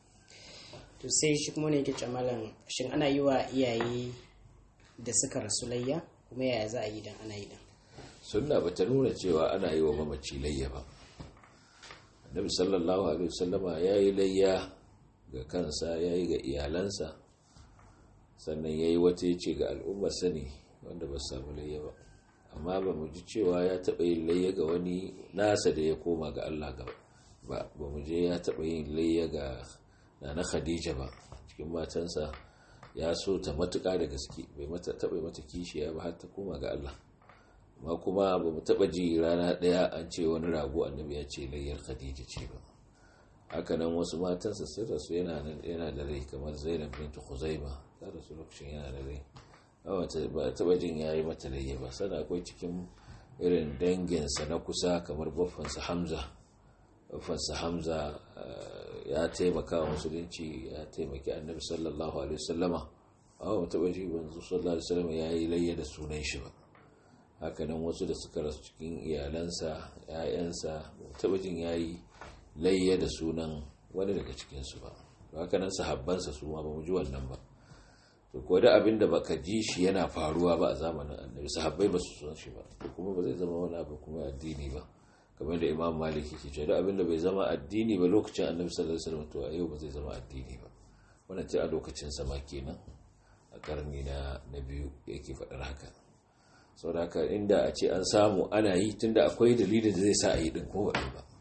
To sai shi kuma ne yake camalan, shin ana yi wa iyaye da suka rasu layya, kuma yaya za a yi dan ana yi dan? Sunna ba ta nuna cewa ana yi wa mamaci layya ba. Annabi sallallahu alaihi wasallama ya yi layya ga kansa, ya yi ga iyalansa, sannan ya yi wata ya ce ga al'ummar sani wanda ba su samu layya ba. Amma ba mu ji cewa ya taɓa yin layya ga wani nasa da ya koma ga Allah ba. Ba mu je ya taɓa yin layya ga Nana Khadija ba, cikin matansa ya so ta matuƙa da gaske, bai mata taɓa mata kishiya ba har ta koma ga Allah. Amma kuma ba mu taɓa ji rana ɗaya an ce wani rago annabi ya ce layyar Khadija ce ba. Haka nan wasu matansa sun rasu yana da rai, kamar Zainab bint Khuzaima ta rasu lokacin yana da rai, ba taɓa jin ya yi mata layya ba. Sannan akwai cikin irin danginsa na kusa kamar baffansa Hamza. Baffansa Hamza ya taimaka wa musulunci, ya taimaki annabi sallallahu alaihi wasallama, amma ba taɓa ji banzu sallallahu alaihi wasallama ya yi layya da sunan shi ba. Hakanan wasu da suka rasu cikin iyalansa, ‘ya'yansa, taɓa jin ya yi layya da sunan wani daga cikinsu ba. Hakanan sahabbansa su ma ba mu ji wannan ba. To ko da abin da baka ji shi yana faruwa ba a zamanin annabi, sahabbai ba su san shi ba, kuma ba zai zama wani abu kuma addini ba. Kamar da Imam Malik yake cewa da abin da bai zama addini ba lokacin annabi sallallahu alaihi wasallam, to a yau ba zai zama addini ba. Wannan ce a lokacin sama kenan, a karni na na biyu yake faɗar haka. Saboda haka inda a ce an samu ana yi, tunda akwai dalilin da zai sa a yi din ko ba ba,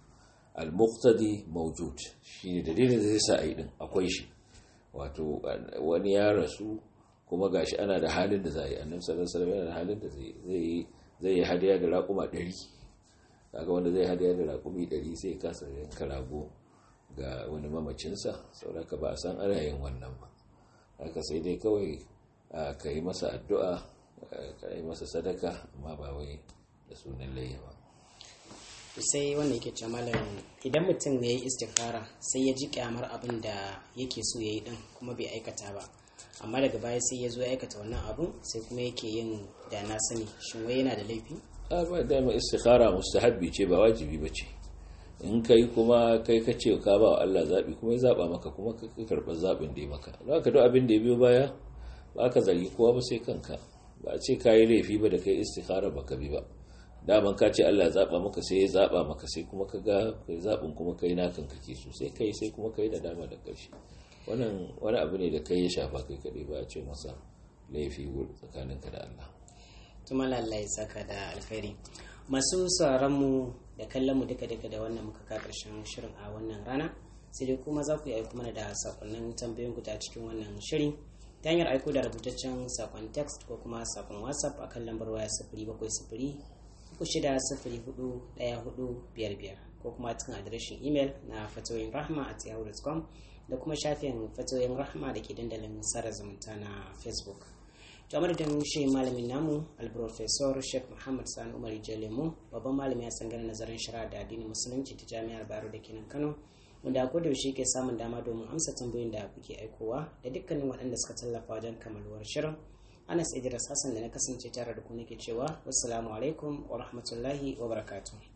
al-muqtadi mawjud, shine dalilin da zai sa a yi din akwai shi. Wato wani ya rasu kuma gashi ana da halin da za a yi, annabi sallallahu alaihi wasallam yana da halin da zai yi zai yi hadiya da raƙuma ɗari. Kaga wanda zai hadiya da raƙumi ɗari sai kasa yanka rago ga wani mamacinsa, saboda ba a san ana yin wannan ba. Haka sai dai kawai ka yi masa addu'a, ka yi masa sadaka, amma ba wai da sunan layya ba. Sai wanda yake ce malam, idan mutum ya yi istikhara sai ya ji kyamar abin da yake so ya yi din kuma bai aikata ba, amma daga baya sai ya zo ya aikata wannan abin sai kuma yake yin da na sani, shin wai yana da laifi? A ba dama istikhara mustahabbi ce ba wajibi ba ce. In kai kuma kai ka ce ka ba wa Allah zaɓi kuma ya zaɓa maka kuma ka karɓar zaɓin da ya maka, za ka duk abin da ya biyo baya ba ka zargi kowa ba sai kanka. Ba a ce ka yi laifi ba da kai istikhara ba ka bi ba, daman ka ce Allah ya zaɓa maka sai ya zaɓa maka, sai kuma ka ga kai zaɓin kuma kai nakan kake so sai kai sai kuma kai da dama da ƙarshe. Wannan wani abu ne da kai ya shafa kai kaɗai, ba a ce masa laifi tsakaninka da Allah. Tuma lallai saka da alkhairi. Masu sauraron mu da kallon mu duka duka da wannan muka ka karshen shirin a wannan rana, sai dai kuma za ku yi aiko mana da sakonnin tambayoyin ku ta cikin wannan shiri ta hanyar aiko da rubutaccen sakon text ko kuma sakon WhatsApp a kan lambar waya sifiri bakwai sifiri uku shida sifiri hudu ɗaya hudu biyar biyar ko kuma cikin adireshin imel na fatoyin rahma at yahoo dot com da kuma shafin fatoyin rahma da ke dandalin sada zumunta na Facebook. To madadin shi malamin namu al-professor Sheikh Muhammad Sani Umar Jalemu, babban malami a tsangarar nazarin shari'a da addinin musulunci ta Jami'ar Bayero da kenan Kano, wanda ko da yaushe ke samun dama domin amsa tambayoyin da kuke aikowa, da dukkanin waɗanda suka tallafa wajen kamaluwar shirin. Anas Idris Hassan da na kasance tare da ku nake cewa wassalamu alaikum wa rahmatullahi wa barakatuh.